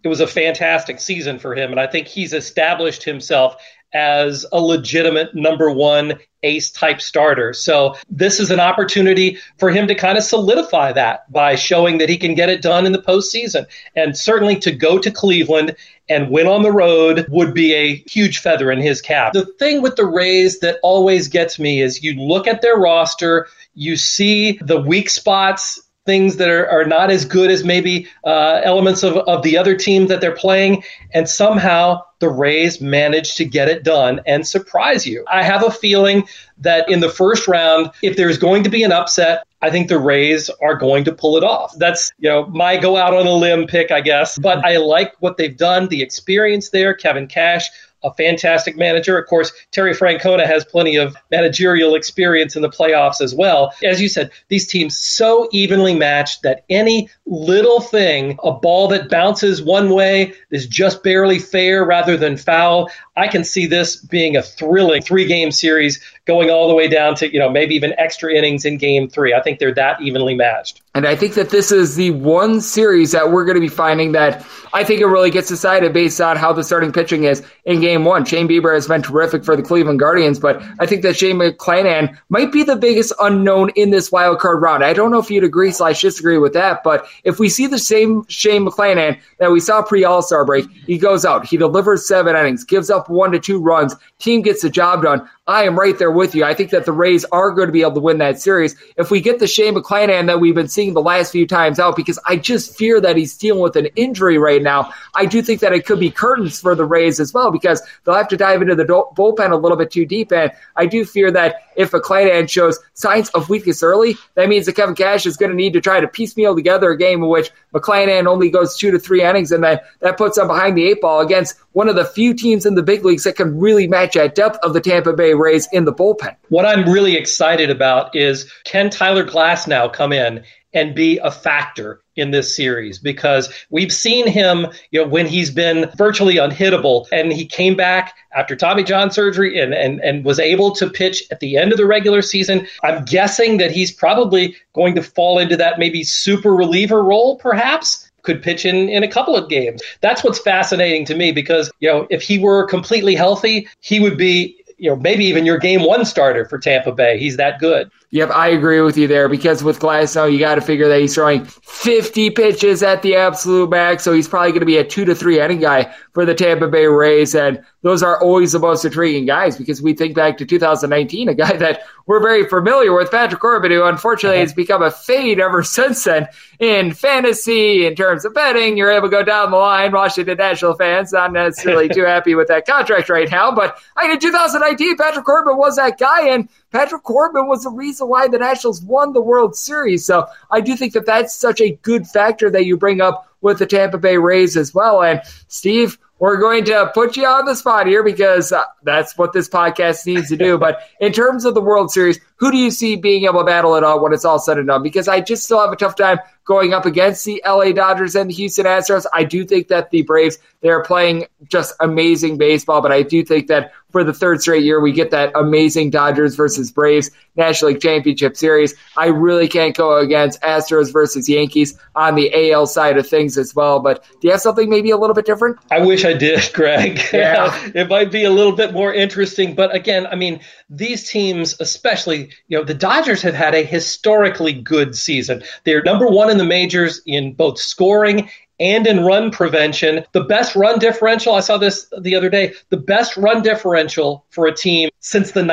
Speaker 12: it was a fantastic season for him. And I think he's established himself as a legitimate number one ace type starter. So this is an opportunity for him to kind of solidify that by showing that he can get it done in the postseason. And certainly to go to Cleveland and win on the road would be a huge feather in his cap. The thing with the Rays that always gets me is you look at their roster, you see the weak spots, things that are not as good as maybe elements of the other team that they're playing, and somehow the Rays managed to get it done and surprise you. I have a feeling that in the first round, if there's going to be an upset, I think the Rays are going to pull it off. That's, my go out on a limb pick, I guess. But I like what they've done, the experience there. Kevin Cash, a fantastic manager. Of course, Terry Francona has plenty of managerial experience in the playoffs as well. As you said, these teams so evenly matched that any little thing, a ball that bounces one way is just barely fair rather than foul. I can see this being a thrilling 3-game series going all the way down to, maybe even extra innings in game 3. I think they're that evenly matched.
Speaker 6: And I think that this is the one series that we're going to be finding that I think it really gets decided based on how the starting pitching is in game 1. Shane Bieber has been terrific for the Cleveland Guardians, but I think that Shane McClanahan might be the biggest unknown in this wild card round. I don't know if you'd agree/disagree with that, but if we see the same Shane McClanahan that we saw pre-All-Star break, he goes out, he delivers 7 innings, gives up 1 to 2 runs, team gets the job done. I am right there with you. I think that the Rays are going to be able to win that series. If we get the Shane McClanahan that we've been seeing the last few times out, because I just fear that he's dealing with an injury right now, I do think that it could be curtains for the Rays as well, because they'll have to dive into the bullpen a little bit too deep. And I do fear that if McClanahan shows signs of weakness early, that means that Kevin Cash is going to need to try to piecemeal together a game in which McClanahan only goes 2 to 3 innings, and that puts him behind the 8 ball against one of the few teams in the big leagues that can really match that depth of the Tampa Bay Rays in the bullpen.
Speaker 12: What I'm really excited about is, can Tyler Glasnow come in and be a factor in this series? Because we've seen him, when he's been virtually unhittable, and he came back after Tommy John surgery and was able to pitch at the end of the regular season. I'm guessing that he's probably going to fall into that maybe super reliever role, perhaps. Could pitch in a couple of games. That's what's fascinating to me, because, if he were completely healthy, he would be, maybe even your game 1 starter for Tampa Bay. He's that good.
Speaker 6: Yep, I agree with you there, because with Glasnow, you got to figure that he's throwing 50 pitches at the absolute max, so he's probably going to be a 2 to 3 inning guy for the Tampa Bay Rays, and those are always the most intriguing guys, because we think back to 2019, a guy that we're very familiar with, Patrick Corbin, who unfortunately has become a fade ever since then in fantasy, in terms of betting. You're able to go down the line. Washington National fans not necessarily too happy with that contract right now, but in 2019, Patrick Corbin was that guy, and Patrick Corbin was the reason why the Nationals won the World Series. So I do think that that's such a good factor that you bring up with the Tampa Bay Rays as well. And Steve, we're going to put you on the spot here, because that's what this podcast needs to do. But in terms of the World Series, who do you see being able to battle it out when it's all said and done? Because I just still have a tough time going up against the LA Dodgers and the Houston Astros. I do think that the Braves, they're playing just amazing baseball, but I do think that for the 3rd straight year, we get that amazing Dodgers versus Braves National League Championship Series. I really can't go against Astros versus Yankees on the AL side of things as well. But do you have something maybe a little bit different?
Speaker 12: I wish I did, Greg.
Speaker 6: Yeah.
Speaker 12: It might be a little bit more interesting. But again, these teams, especially, the Dodgers have had a historically good season. They're number 1 in the majors in both scoring and in run prevention. The best run differential, I saw this the other day, the best run differential for a team since the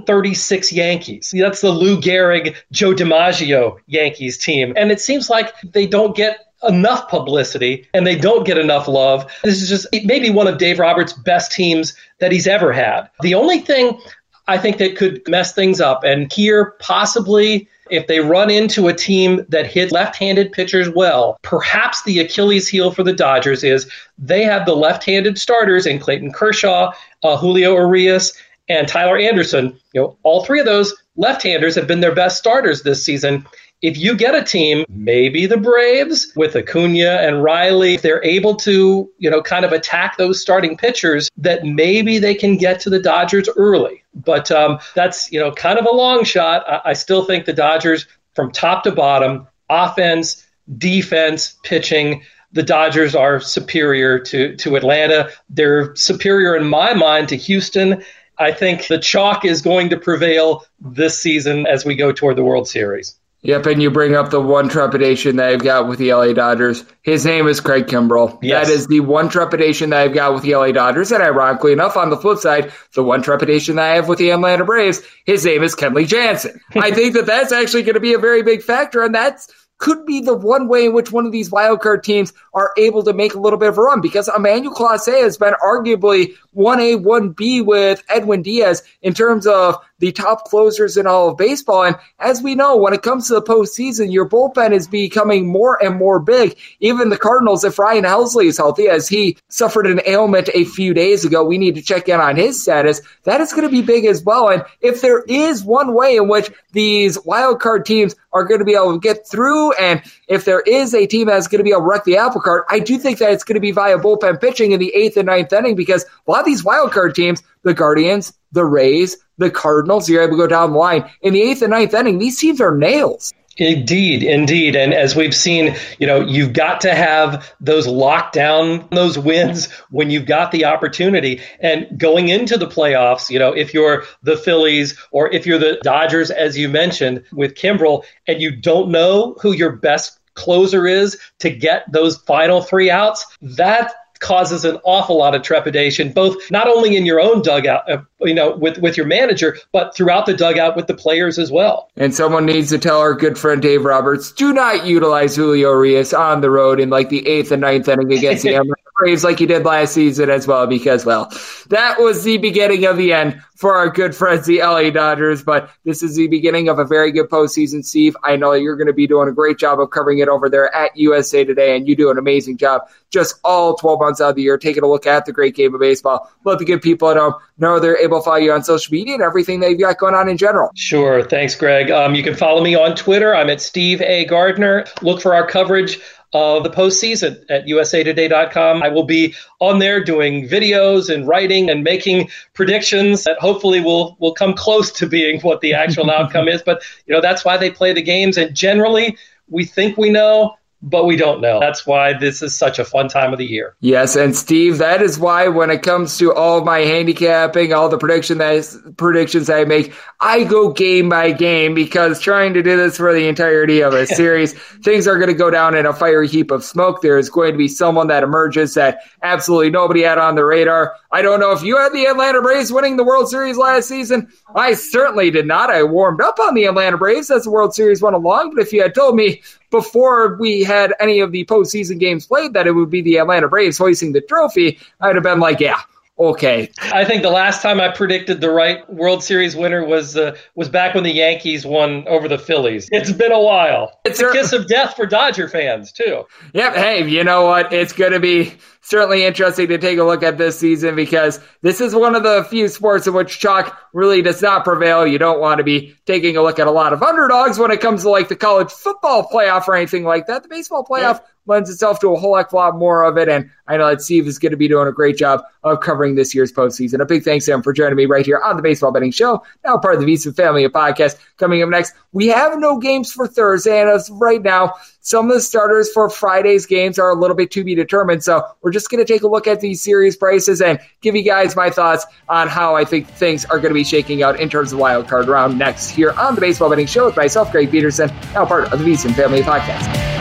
Speaker 12: 1936 Yankees. That's the Lou Gehrig, Joe DiMaggio Yankees team. And it seems like they don't get enough publicity and they don't get enough love. This is just maybe one of Dave Roberts' best teams that he's ever had. The only thing I think that could mess things up, and here possibly if they run into a team that hits left-handed pitchers well, perhaps the Achilles heel for the Dodgers is they have the left-handed starters in Clayton Kershaw, Julio Urias, and Tyler Anderson. All 3 of those left-handers have been their best starters this season. If you get a team, maybe the Braves with Acuna and Riley, if they're able to, kind of attack those starting pitchers, that maybe they can get to the Dodgers early. But that's, kind of a long shot. I still think the Dodgers, from top to bottom, offense, defense, pitching, the Dodgers are superior to Atlanta. They're superior in my mind to Houston. I think the chalk is going to prevail this season as we go toward the World Series.
Speaker 6: Yep, and you bring up the one trepidation that I've got with the LA Dodgers. His name is Craig Kimbrel.
Speaker 12: Yes.
Speaker 6: That is the one trepidation that I've got with the LA Dodgers. And ironically enough, on the flip side, the one trepidation that I have with the Atlanta Braves, his name is Kenley Jansen. I think that that's actually going to be a very big factor, and that's could be the one way in which one of these wildcard teams are able to make a little bit of a run, because Emmanuel Clase has been arguably 1A, 1B with Edwin Diaz in terms of the top closers in all of baseball. And as we know, when it comes to the postseason, your bullpen is becoming more and more big. Even the Cardinals, if Ryan Helsley is healthy, as he suffered an ailment a few days ago, we need to check in on his status. That is going to be big as well. And if there is one way in which these wildcard teams are going to be able to get through, and if there is a team that's going to be able to wreck the apple cart, I do think that it's going to be via bullpen pitching in the 8th and 9th inning, because a lot of these wildcard teams, the Guardians, the Rays, the Cardinals, you're able to go down the line. In the 8th and 9th inning, these teams are nails.
Speaker 12: Indeed. And as we've seen, you've got to have those lockdown, those wins when you've got the opportunity. And going into the playoffs, if you're the Phillies or if you're the Dodgers, as you mentioned, with Kimbrel, and you don't know who your best closer is to get those final 3 outs, that causes an awful lot of trepidation, both not only in your own dugout, with your manager, but throughout the dugout with the players as well.
Speaker 6: And someone needs to tell our good friend Dave Roberts, do not utilize Julio Urias on the road in like the 8th and 9th inning against the Atlanta Braves like you did last season as well, because, well, that was the beginning of the end for our good friends, the LA Dodgers. But this is the beginning of a very good postseason, Steve. I know you're going to be doing a great job of covering it over there at USA Today, and you do an amazing job just all 12 months out of the year, taking a look at the great game of baseball. Let the good people at home know they're able to follow you on social media and everything that you've got going on in general.
Speaker 12: Sure. Thanks, Greg. You can follow me on Twitter. I'm at Steve A. Gardner. Look for our coverage of the postseason at usatoday.com. I will be on there doing videos and writing and making predictions that hopefully will come close to being what the actual outcome is. But, that's why they play the games. And generally, we think we know, but we don't know. That's why this is such a fun time of the year.
Speaker 6: Yes, and Steve, that is why when it comes to all of my handicapping, all the predictions I make, I go game by game, because trying to do this for the entirety of a series, things are going to go down in a fiery heap of smoke. There is going to be someone that emerges that absolutely nobody had on the radar. I don't know if you had the Atlanta Braves winning the World Series last season. I certainly did not. I warmed up on the Atlanta Braves as the World Series went along, but if you had told me before we had any of the postseason games played that it would be the Atlanta Braves hoisting the trophy, I'd have been like, yeah, okay.
Speaker 12: I think the last time I predicted the right World Series winner was back when the Yankees won over the Phillies. It's been a while. It's a kiss of death for Dodger fans, too.
Speaker 6: Yep. Hey, you know what? It's going to be certainly interesting to take a look at this season, because this is one of the few sports in which chalk really does not prevail. You don't want to be taking a look at a lot of underdogs when it comes to like the college football playoff or anything like that. The baseball playoff lends itself to a whole heck of a lot more of it, and I know that Steve is going to be doing a great job of covering this year's postseason. A big thanks to him for joining me right here on the Baseball Betting Show, now part of the VSiN family of podcasts. Coming up next, we have no games for Thursday, and as of right now, some of the starters for Friday's games are a little bit to be determined, so we're just going to take a look at these series prices and give you guys my thoughts on how I think things are going to be shaking out in terms of the wild card round next here on the Baseball Betting Show with myself, Greg Peterson, now part of the VSiN family of podcasts.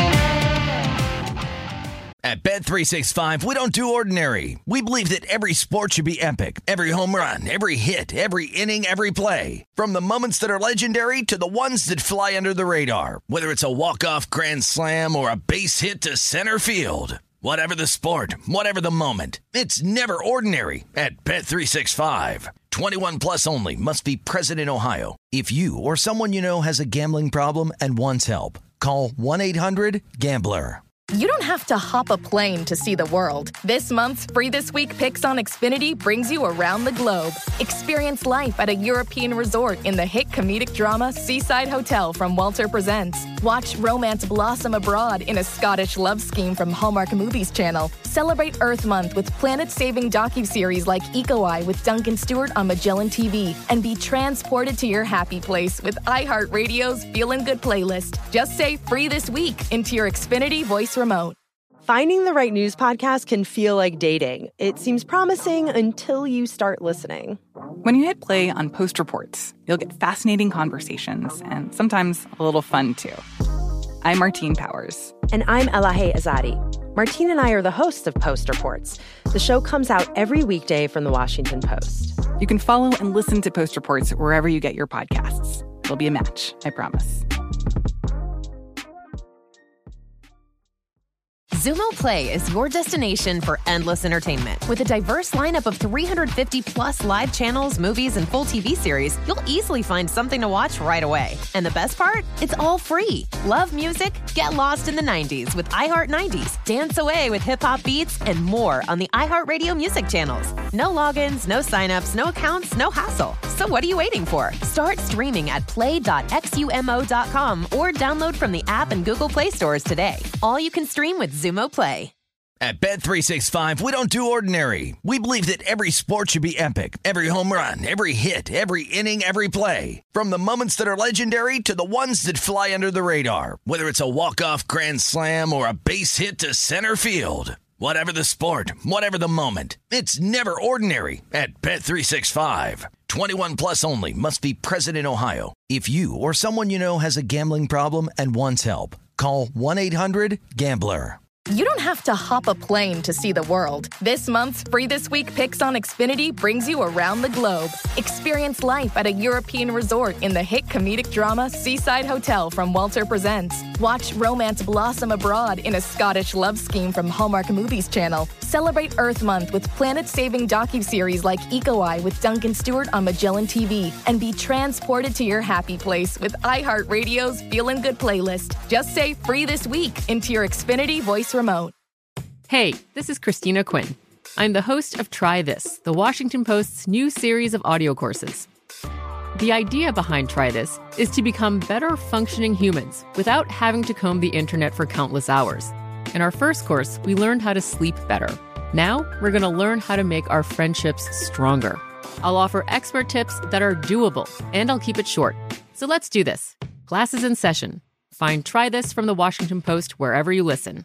Speaker 1: At Bet365, we don't do ordinary. We believe that every sport should be epic. Every home run, every hit, every inning, every play. From the moments that are legendary to the ones that fly under the radar. Whether it's a walk-off grand slam or a base hit to center field. Whatever the sport, whatever the moment. It's never ordinary at Bet365. 21 plus only. Must be present in Ohio. If you or someone you know has a gambling problem and wants help, call 1-800-GAMBLER.
Speaker 3: You don't have to hop a plane to see the world. This month's Free This Week Picks on Xfinity brings you around the globe. Experience life at a European resort in the hit comedic drama Seaside Hotel from Walter Presents. Watch romance blossom abroad in a Scottish love scheme from Hallmark Movies Channel. Celebrate Earth Month with planet-saving docuseries like Eco Eye with Duncan Stewart on Magellan TV. And be transported to your happy place with iHeartRadio's Feelin' Good playlist. Just say Free This Week into your Xfinity voice remote.
Speaker 10: Finding the right news podcast can feel like dating. It seems promising until you start listening.
Speaker 11: When you hit play on Post Reports, you'll get fascinating conversations and sometimes a little fun, too. I'm Martine Powers.
Speaker 10: And I'm Elahe Azadi. Martine and I are the hosts of Post Reports. The show comes out every weekday from The Washington Post.
Speaker 11: You can follow and listen to Post Reports wherever you get your podcasts. It'll be a match, I promise.
Speaker 9: Xumo Play is your destination for endless entertainment. With a diverse lineup of 350-plus live channels, movies, and full TV series, you'll easily find something to watch right away. And the best part? It's all free. Love music? Get lost in the 90s with iHeart 90s, dance away with hip-hop beats, and more on the iHeartRadio music channels. No logins, no signups, no accounts, no hassle. So what are you waiting for? Start streaming at play.xumo.com or download from the app and Google Play stores today. All you can stream with Xumo Play.
Speaker 1: At Bet365, we don't do ordinary. We believe that every sport should be epic. Every home run, every hit, every inning, every play. From the moments that are legendary to the ones that fly under the radar. Whether it's a walk-off grand slam or a base hit to center field. Whatever the sport, whatever the moment. It's never ordinary at Bet365. 21 plus only. Must be present in Ohio. If you or someone you know has a gambling problem and wants help, call 1-800-GAMBLER.
Speaker 3: You don't have to hop a plane to see the world. This month's Free This Week Picks on Xfinity brings you around the globe. Experience life at a European resort in the hit comedic drama Seaside Hotel from Walter Presents. Watch romance blossom abroad in a Scottish love scheme from Hallmark Movies Channel. Celebrate Earth Month with planet-saving docuseries like Eco Eye with Duncan Stewart on Magellan TV. And be transported to your happy place with iHeartRadio's Feelin' Good playlist. Just say Free This Week into your Xfinity voice remote.
Speaker 8: Hey, this is Christina Quinn. I'm the host of Try This, the Washington Post's new series of audio courses. The idea behind Try This is to become better functioning humans without having to comb the internet for countless hours. In our first course, we learned how to sleep better. Now, we're going to learn how to make our friendships stronger. I'll offer expert tips that are doable, and I'll keep it short. So let's do this. Class is in session. Find Try This from the Washington Post wherever you listen.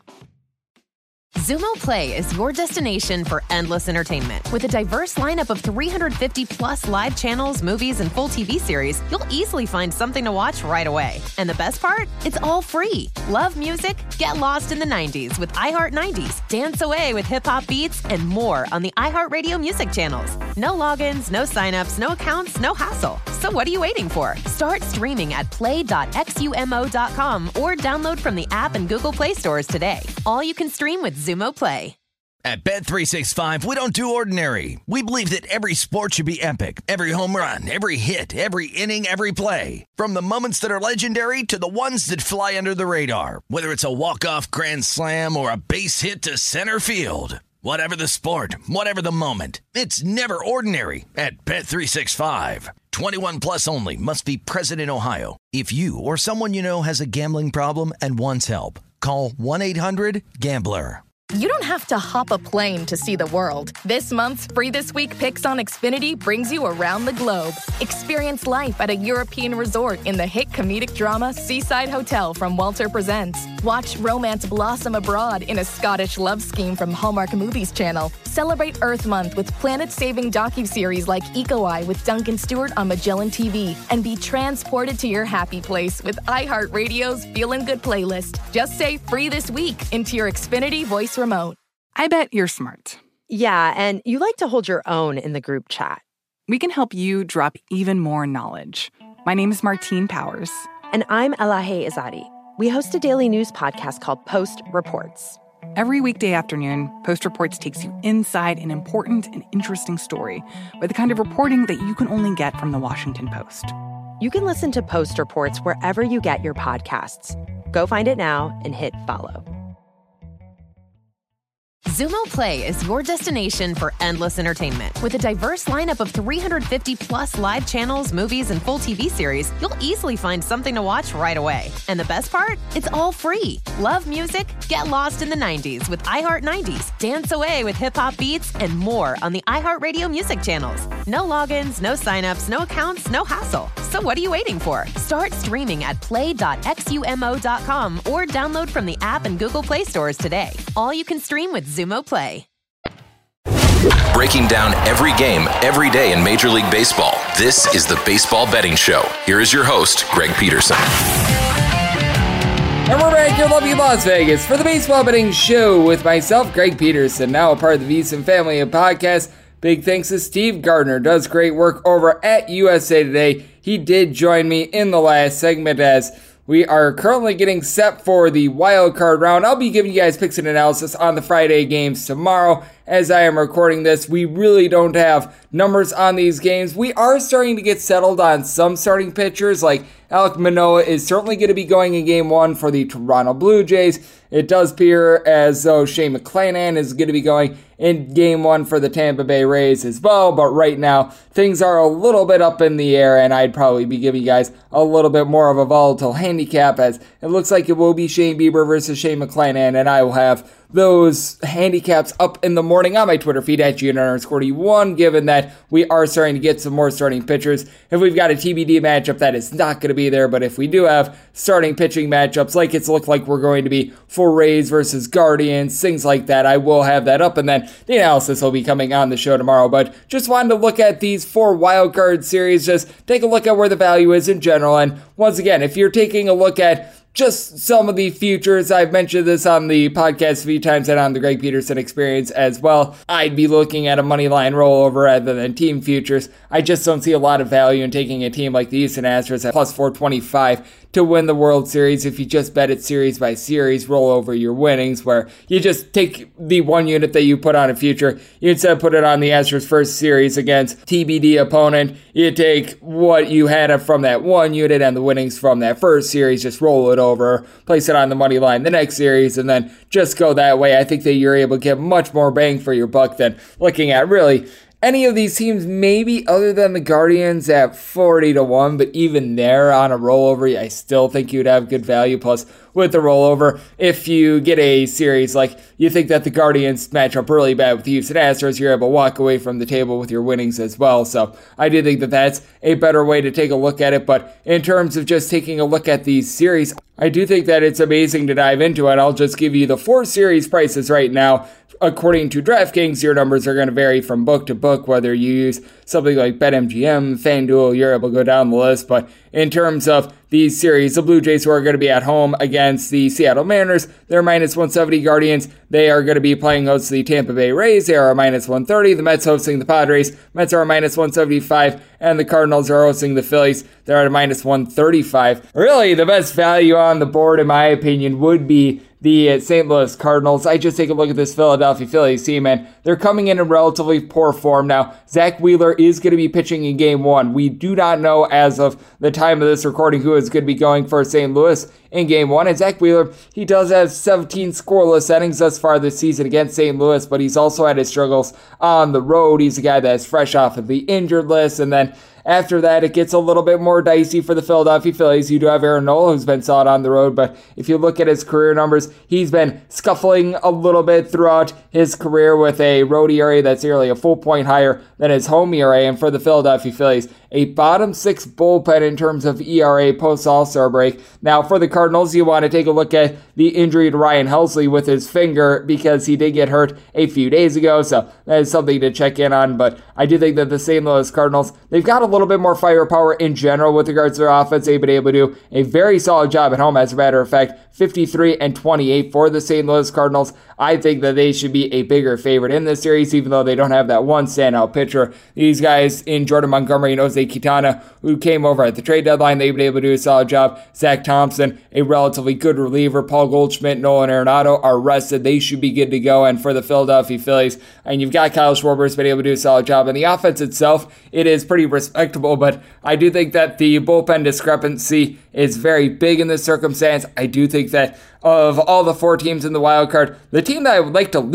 Speaker 9: Xumo Play is your destination for endless entertainment. With a diverse lineup of 350-plus live channels, movies, and full TV series, you'll easily find something to watch right away. And the best part? It's all free. Love music? Get lost in the 90s with iHeart 90s, dance away with hip-hop beats, and more on the iHeartRadio music channels. No logins, no signups, no accounts, no hassle. So what are you waiting for? Start streaming at play.xumo.com or download from the app and Google Play stores today. All you can stream with Xumo Play.
Speaker 1: At Bet365, we don't do ordinary. We believe that every sport should be epic. Every home run, every hit, every inning, every play. From the moments that are legendary to the ones that fly under the radar. Whether it's a walk-off grand slam or a base hit to center field. Whatever the sport, whatever the moment. It's never ordinary at Bet365. 21 plus only. Must be present in Ohio. If you or someone you know has a gambling problem and wants help, call 1-800-GAMBLER.
Speaker 3: You don't have to hop a plane to see the world. This month's Free This Week Picks on Xfinity brings you around the globe. Experience life at a European resort in the hit comedic drama Seaside Hotel from Walter Presents. Watch romance blossom abroad in a Scottish love scheme from Hallmark Movies Channel. Celebrate Earth Month with planet-saving docuseries like Eco Eye with Duncan Stewart on Magellan TV. And be transported to your happy place with iHeartRadio's Feelin' Good playlist. Just say Free This Week into your Xfinity voice remote.
Speaker 11: I bet you're smart.
Speaker 10: Yeah, and you like to hold your own in the group chat.
Speaker 11: We can help you drop even more knowledge. My name is Martine Powers.
Speaker 10: And I'm Elahe Azadi. We host a daily news podcast called Post Reports.
Speaker 11: Every weekday afternoon, Post Reports takes you inside an important and interesting story with the kind of reporting that you can only get from the Washington Post.
Speaker 10: You can listen to Post Reports wherever you get your podcasts. Go find it now and hit follow.
Speaker 9: Xumo Play is your destination for endless entertainment. With a diverse lineup of 350-plus live channels, movies, and full TV series, you'll easily find something to watch right away. And the best part? It's all free. Love music? Get lost in the 90s with iHeart 90s, dance away with hip-hop beats, and more on the iHeartRadio music channels. No logins, no signups, no accounts, no hassle. So what are you waiting for? Start streaming at play.xumo.com or download from the app and Google Play stores today. All you can stream with Xumo Play.
Speaker 5: Breaking down every game, every day in Major League Baseball. This is the Baseball Betting Show. Here is your host, Greg Peterson.
Speaker 6: And we're back here in lovely Las Vegas for the Baseball Betting Show with myself, Greg Peterson, now a part of the VSiN family of podcasts. Big thanks to Steve Gardner, does great work over at USA Today. He did join me in the last segment as we are currently getting set for the wild card round. I'll be giving you guys picks and analysis on the Friday games tomorrow. As I am recording this, we really don't have numbers on these games. We are starting to get settled on some starting pitchers, like Alek Manoah is certainly going to be going in Game 1 for the Toronto Blue Jays. It does appear as though Shane McClanahan is going to be going in Game 1 for the Tampa Bay Rays as well, but right now, things are a little bit up in the air, and I'd probably be giving you guys a little bit more of a volatile handicap, as it looks like it will be Shane Bieber versus Shane McClanahan, and I will have those handicaps up in the morning on my Twitter feed at GN_D1, given that we are starting to get some more starting pitchers. If we've got a TBD matchup, that is not going to be there, but if we do have starting pitching matchups, like it's looked like we're going to be for Rays versus Guardians, things like that, I will have that up, and then the analysis will be coming on the show tomorrow. But just wanted to look at these 4 wildcard series, just take a look at where the value is in general, and once again, if you're taking a look at just some of the futures, I've mentioned this on the podcast a few times and on the Greg Peterson Experience as well, I'd be looking at a money line rollover rather than team futures. I just don't see a lot of value in taking a team like the Houston Astros at plus 425 to win the World Series if you just bet it series by series, roll over your winnings, where you just take the one unit that you put on a future, you instead put it on the Astros first series against TBD opponent, you take what you had from that one unit and the winnings from that first series, just roll it over, place it on the money line the next series, and then just go that way. I think that you're able to get much more bang for your buck than looking at really any of these teams, maybe other than the Guardians at 40-1, but even there on a rollover, I still think you'd have good value. Plus, with the rollover, if you get a series like you think that the Guardians match up really bad with the Houston Astros, you're able to walk away from the table with your winnings as well. So I do think that that's a better way to take a look at it. But in terms of just taking a look at these series, I do think that it's amazing to dive into it. I'll just give you the 4 series prices right now. According to DraftKings, your numbers are going to vary from book to book, whether you use something like BetMGM, FanDuel, you're able to go down the list. But in terms of these series, the Blue Jays, who are going to be at home against the Seattle Mariners, they're minus 170. Guardians, they are going to be playing host to the Tampa Bay Rays. They are minus 130. The Mets hosting the Padres. Mets are minus 175. And the Cardinals are hosting the Phillies. They're at a minus 135. Really, the best value on the board, in my opinion, would be the St. Louis Cardinals. I just take a look at this Philadelphia Phillies team, and they're coming in relatively poor form. Now, Zach Wheeler is going to be pitching in Game 1. We do not know as of the time of this recording who is going to be going for St. Louis in Game 1. And Zach Wheeler, he does have 17 scoreless innings thus far this season against St. Louis, but he's also had his struggles on the road. He's a guy that's fresh off of the injured list, and then after that, it gets a little bit more dicey for the Philadelphia Phillies. You do have Aaron Nola, who's been solid on the road, but if you look at his career numbers, he's been scuffling a little bit throughout his career with a road ERA that's nearly a full point higher than his home ERA. And for the Philadelphia Phillies, a bottom 6 bullpen in terms of ERA post All-Star break. Now, for the Cardinals, you want to take a look at the injury to Ryan Helsley with his finger, because he did get hurt a few days ago, so that is something to check in on. But I do think that the St. Louis Cardinals, they've got a little bit more firepower in general with regards to their offense. They've been able to do a very solid job at home, as a matter of fact, 53-28 for the St. Louis Cardinals. I think that they should be a bigger favorite in this series, even though they don't have that one standout pitcher. These guys in Jordan Montgomery and Jose Quintana, who came over at the trade deadline, they've been able to do a solid job. Zach Thompson, a relatively good reliever. Paul Goldschmidt, Nolan Arenado are rested. They should be good to go. And for the Philadelphia Phillies, and you've got Kyle Schwarber's been able to do a solid job. And the offense itself, it is pretty respectable, but I do think that the bullpen discrepancy is very big in this circumstance. I do think that of all the 4 teams in the wild card, the team that I would like to least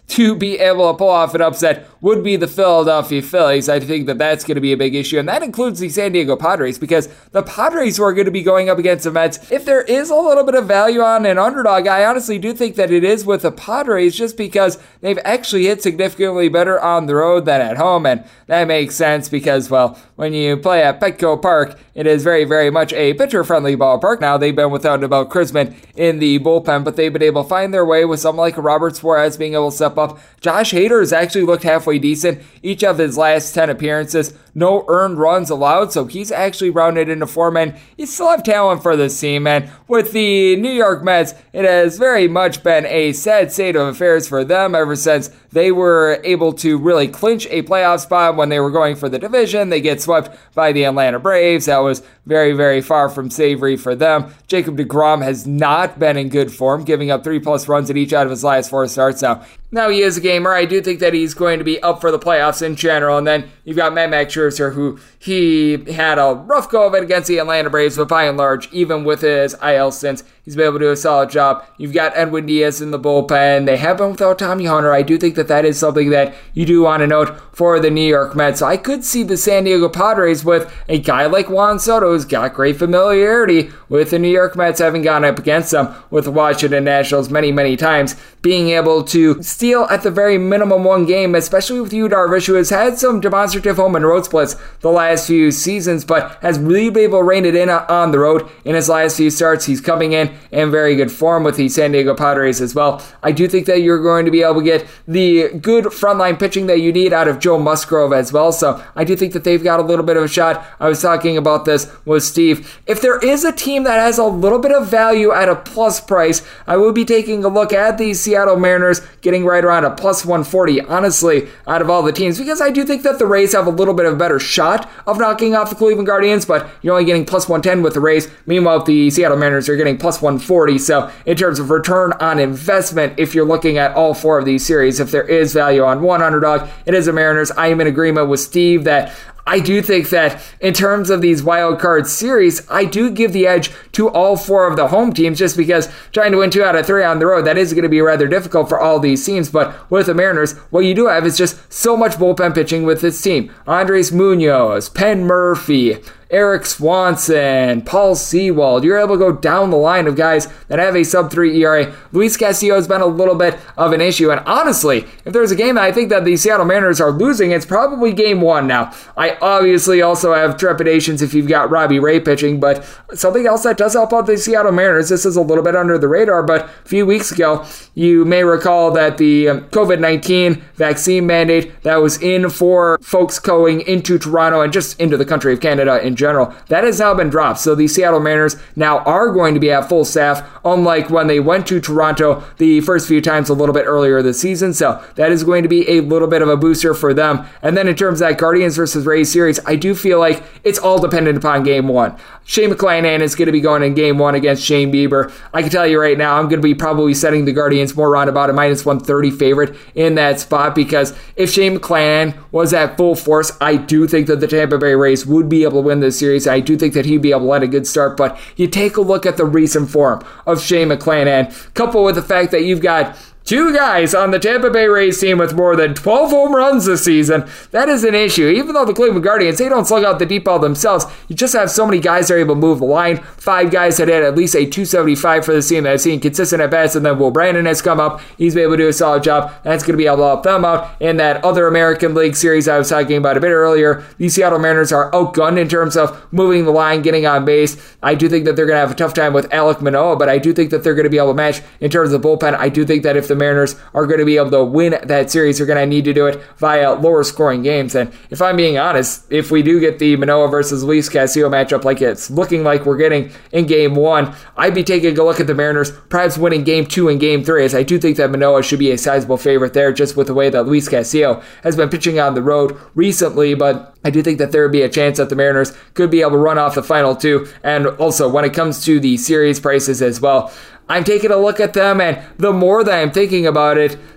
Speaker 6: to be able to pull off an upset would be the Philadelphia Phillies. I think that that's going to be a big issue, and that includes the San Diego Padres, because the Padres are going to be going up against the Mets. If there is a little bit of value on an underdog, I honestly do think that it is with the Padres, just because they've actually hit significantly better on the road than at home, and that makes sense because, well, when you play at Petco Park, it is very, very much a pitcher-friendly ballpark. Now, they've been without about Chrisman in the bullpen, but they've been able to find their way with someone like Robert Suarez being able to step up. Josh Hader has actually looked halfway decent each of his last 10 appearances. No earned runs allowed, so he's actually rounded into form, and you still have talent for this team. And with the New York Mets, it has very much been a sad state of affairs for them ever since they were able to really clinch a playoff spot when they were going for the division. They get swept by the Atlanta Braves. That was very, very far from savory for them. Jacob deGrom has not been in good form, giving up 3+ runs in each out of his last 4 starts. Now he is a gamer. I do think that he's going to be up for the playoffs in general. And then you've got Max Scherzer, who he had a rough go of it against the Atlanta Braves, but by and large, even with his IL stints, he's been able to do a solid job. You've got Edwin Diaz in the bullpen. They have been without Tommy Hunter. I do think that that is something that you do want to note for the New York Mets. So I could see the San Diego Padres with a guy like Juan Soto, who's got great familiarity with the New York Mets, having gone up against them with the Washington Nationals many, many times, being able to steal at the very minimum one game, especially with Yu Darvish, who has had some demonstrative home and road splits the last few seasons, but has really been able to rein it in on the road in his last few starts. He's coming in very good form with the San Diego Padres as well. I do think that you're going to be able to get the good frontline pitching that you need out of Joe Musgrove as well, so I do think that they've got a little bit of a shot. I was talking about this with Steve. If there is a team that has a little bit of value at a plus price, I will be taking a look at the Seattle Mariners, getting right around a plus 140, honestly, out of all the teams, because I do think that the Rays have a little bit of a better shot of knocking off the Cleveland Guardians, but you're only getting plus 110 with the Rays. Meanwhile, the Seattle Mariners are getting plus 140, so in terms of return on investment, if you're looking at all 4 of these series, if there is value on one underdog, it is the Mariners. I am in agreement with Steve that I do think that in terms of these wild card series, I do give the edge to all 4 of the home teams, just because trying to win 2 out of 3 on the road, that is going to be rather difficult for all these teams. But with the Mariners, what you do have is just so much bullpen pitching with this team. Andres Munoz, Penn Murphy, Eric Swanson, Paul Sewald. You're able to go down the line of guys that have a sub-3 ERA. Luis Castillo has been a little bit of an issue, and honestly, if there's a game that I think that the Seattle Mariners are losing, it's probably game 1 now. I obviously also have trepidations if you've got Robbie Ray pitching, but something else that does help out the Seattle Mariners, this is a little bit under the radar, but a few weeks ago, you may recall that the COVID-19 vaccine mandate that was in for folks going into Toronto and just into the country of Canada in general, that has now been dropped. So the Seattle Mariners now are going to be at full staff, unlike when they went to Toronto the first few times a little bit earlier this season. So that is going to be a little bit of a booster for them. And then in terms of that Guardians versus Rays series, I do feel like it's all dependent upon game 1. Shane McClanahan is going to be going in game 1 against Shane Bieber. I can tell you right now, I'm going to be probably setting the Guardians more around about a minus 130 favorite in that spot, because if Shane McClanahan was at full force, I do think that the Tampa Bay Rays would be able to win this series. I do think that he'd be able to let a good start, but you take a look at the recent form of Shane McClanahan, coupled with the fact that you've got 2 guys on the Tampa Bay Rays team with more than 12 home runs this season. That is an issue. Even though the Cleveland Guardians, they don't slug out the deep ball themselves, you just have so many guys that are able to move the line. 5 guys that had at least a 275 for the team that have seen consistent at-bats, and then Will Brandon has come up. He's been able to do a solid job. That's going to be able to help them out in that other American League series I was talking about a bit earlier. The Seattle Mariners are outgunned in terms of moving the line, getting on base. I do think that they're going to have a tough time with Alek Manoah, but I do think that they're going to be able to match in terms of bullpen. I do think that if the Mariners are going to be able to win that series, they're going to need to do it via lower scoring games. And if I'm being honest, if we do get the Manoah versus Luis Castillo matchup like it's looking like we're getting in game 1, I'd be taking a look at the Mariners perhaps winning game 2 and game 3, as I do think that Manoah should be a sizable favorite there, just with the way that Luis Castillo has been pitching on the road recently. But I do think that there would be a chance that the Mariners could be able to run off the final 2. And also, when it comes to the series prices as well, I'm taking a look at them, and the more that I'm thinking about it,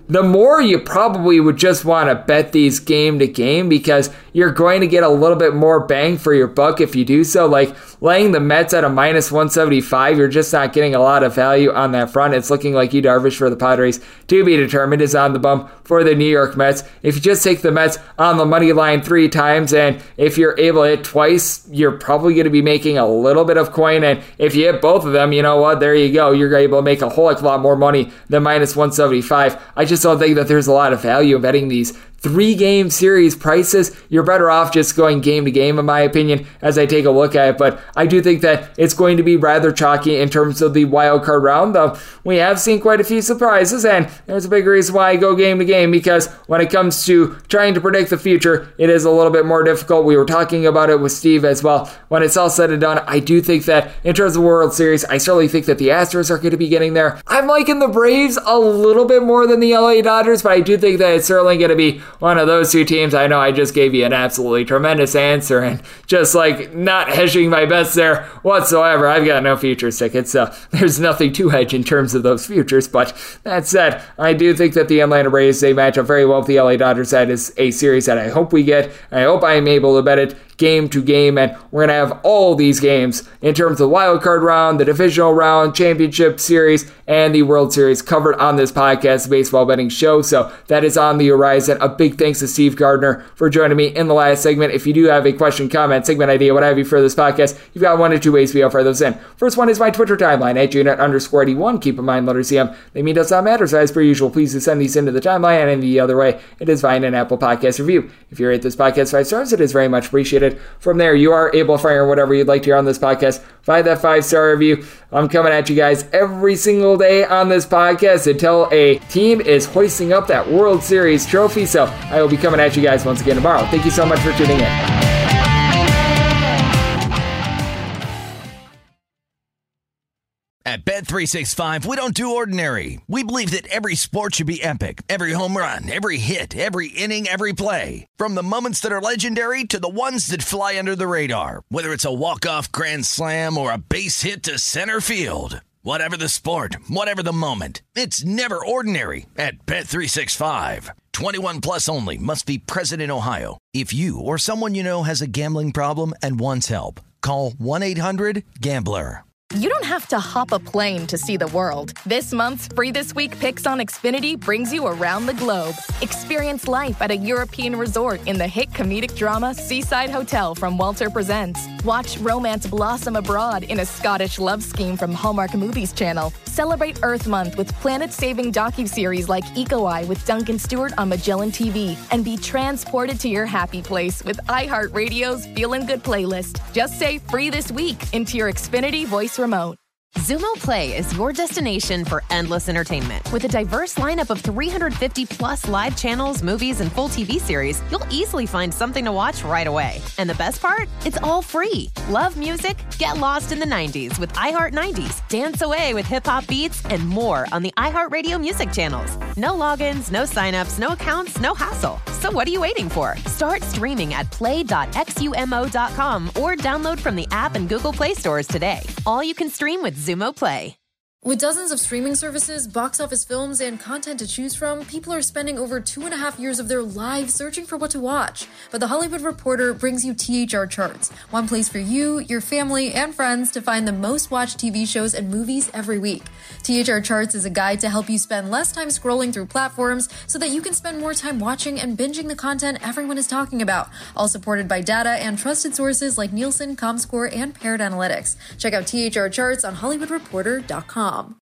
Speaker 6: the more you probably would just want to bet these game to game, because you're going to get a little bit more bang for your buck if you do so. Like laying the Mets at a minus 175, you're just not getting a lot of value on that front. It's looking like Yu Darvish for the Padres, to be determined, is on the bump for the New York Mets. If you just take the Mets on the money line 3 times, and if you're able to hit twice, you're probably going to be making a little bit of coin. And if you hit both of them, you know what? There you go. You're able to make a whole heck of a lot more money than minus 175. I just don't think that there's a lot of value in betting these 3-game series prices. You're better off just going game to game, in my opinion, as I take a look at it. But I do think that it's going to be rather chalky in terms of the wild card round, though we have seen quite a few surprises, and there's a big reason why I go game to game, because when it comes to trying to predict the future, it is a little bit more difficult. We were talking about it with Steve as well. When it's all said and done, I do think that in terms of World Series, I certainly think that the Astros are going to be getting there. I'm liking the Braves a little bit more than the LA Dodgers, but I do think that it's certainly going to be one of those 2 teams. I know I just gave you an absolutely tremendous answer and just like not hedging my bets there whatsoever. I've got no futures tickets, so there's nothing to hedge in terms of those futures. But that said, I do think that the Atlanta Braves, they match up very well with the LA Dodgers. That is a series that I hope we get. I hope I am able to bet it game to game, and we're going to have all these games in terms of the wild card round, the divisional round, championship series, and the World Series covered on this podcast, the Baseball Betting Show. So that is on the horizon. A big thanks to Steve Gardner for joining me in the last segment. If you do have a question, comment, segment idea, what have you for this podcast, you've got 1 or 2 ways to fire those in. First one is my Twitter timeline at JUNet_81. Keep in mind, letters CM, they mean does not matter. So as per usual, please do send these into the timeline, and in the other way, it is via an Apple Podcast review. If you rate this podcast 5 stars, it is very much appreciated. From there, you are able to fire whatever you'd like to hear on this podcast via that 5-star review. I'm coming at you guys every single day on this podcast until a team is hoisting up that World Series trophy. So I will be coming at you guys once again tomorrow. Thank you so much for tuning in.
Speaker 1: At Bet365, we don't do ordinary. We believe that every sport should be epic. Every home run, every hit, every inning, every play. From the moments that are legendary to the ones that fly under the radar. Whether it's a walk-off grand slam or a base hit to center field. Whatever the sport, whatever the moment. It's never ordinary at Bet365. 21 plus only. Must be present in Ohio. If you or someone you know has a gambling problem and wants help, call 1-800-GAMBLER.
Speaker 3: You don't have to hop a plane to see the world. This month's Free This Week Picks on Xfinity brings you around the globe. Experience life at a European resort in the hit comedic drama Seaside Hotel from Walter Presents. Watch romance blossom abroad in a Scottish love scheme from Hallmark Movies Channel. Celebrate Earth Month with planet-saving docuseries like Eco Eye with Duncan Stewart on Magellan TV. And be transported to your happy place with iHeartRadio's Feelin' Good playlist. Just say Free This Week into your Xfinity voice remote.
Speaker 9: Xumo Play is your destination for endless entertainment. With a diverse lineup of 350 plus live channels, movies, and full TV series, you'll easily find something to watch right away. And the best part? It's all free. Love music? Get lost in the 90s with iHeart 90s. Dance away with hip-hop beats and more on the iHeartRadio music channels. No logins, no signups, no accounts, no hassle. So what are you waiting for? Start streaming at play.xumo.com or download from the app and Google Play stores today. All you can stream with Xumo Play.
Speaker 13: With dozens of streaming services, box office films, and content to choose from, people are spending over 2.5 years of their lives searching for what to watch. But The Hollywood Reporter brings you THR Charts, one place for you, your family, and friends to find the most watched TV shows and movies every week. THR Charts is a guide to help you spend less time scrolling through platforms so that you can spend more time watching and binging the content everyone is talking about, all supported by data and trusted sources like Nielsen, Comscore, and Parrot Analytics. Check out THR Charts on HollywoodReporter.com.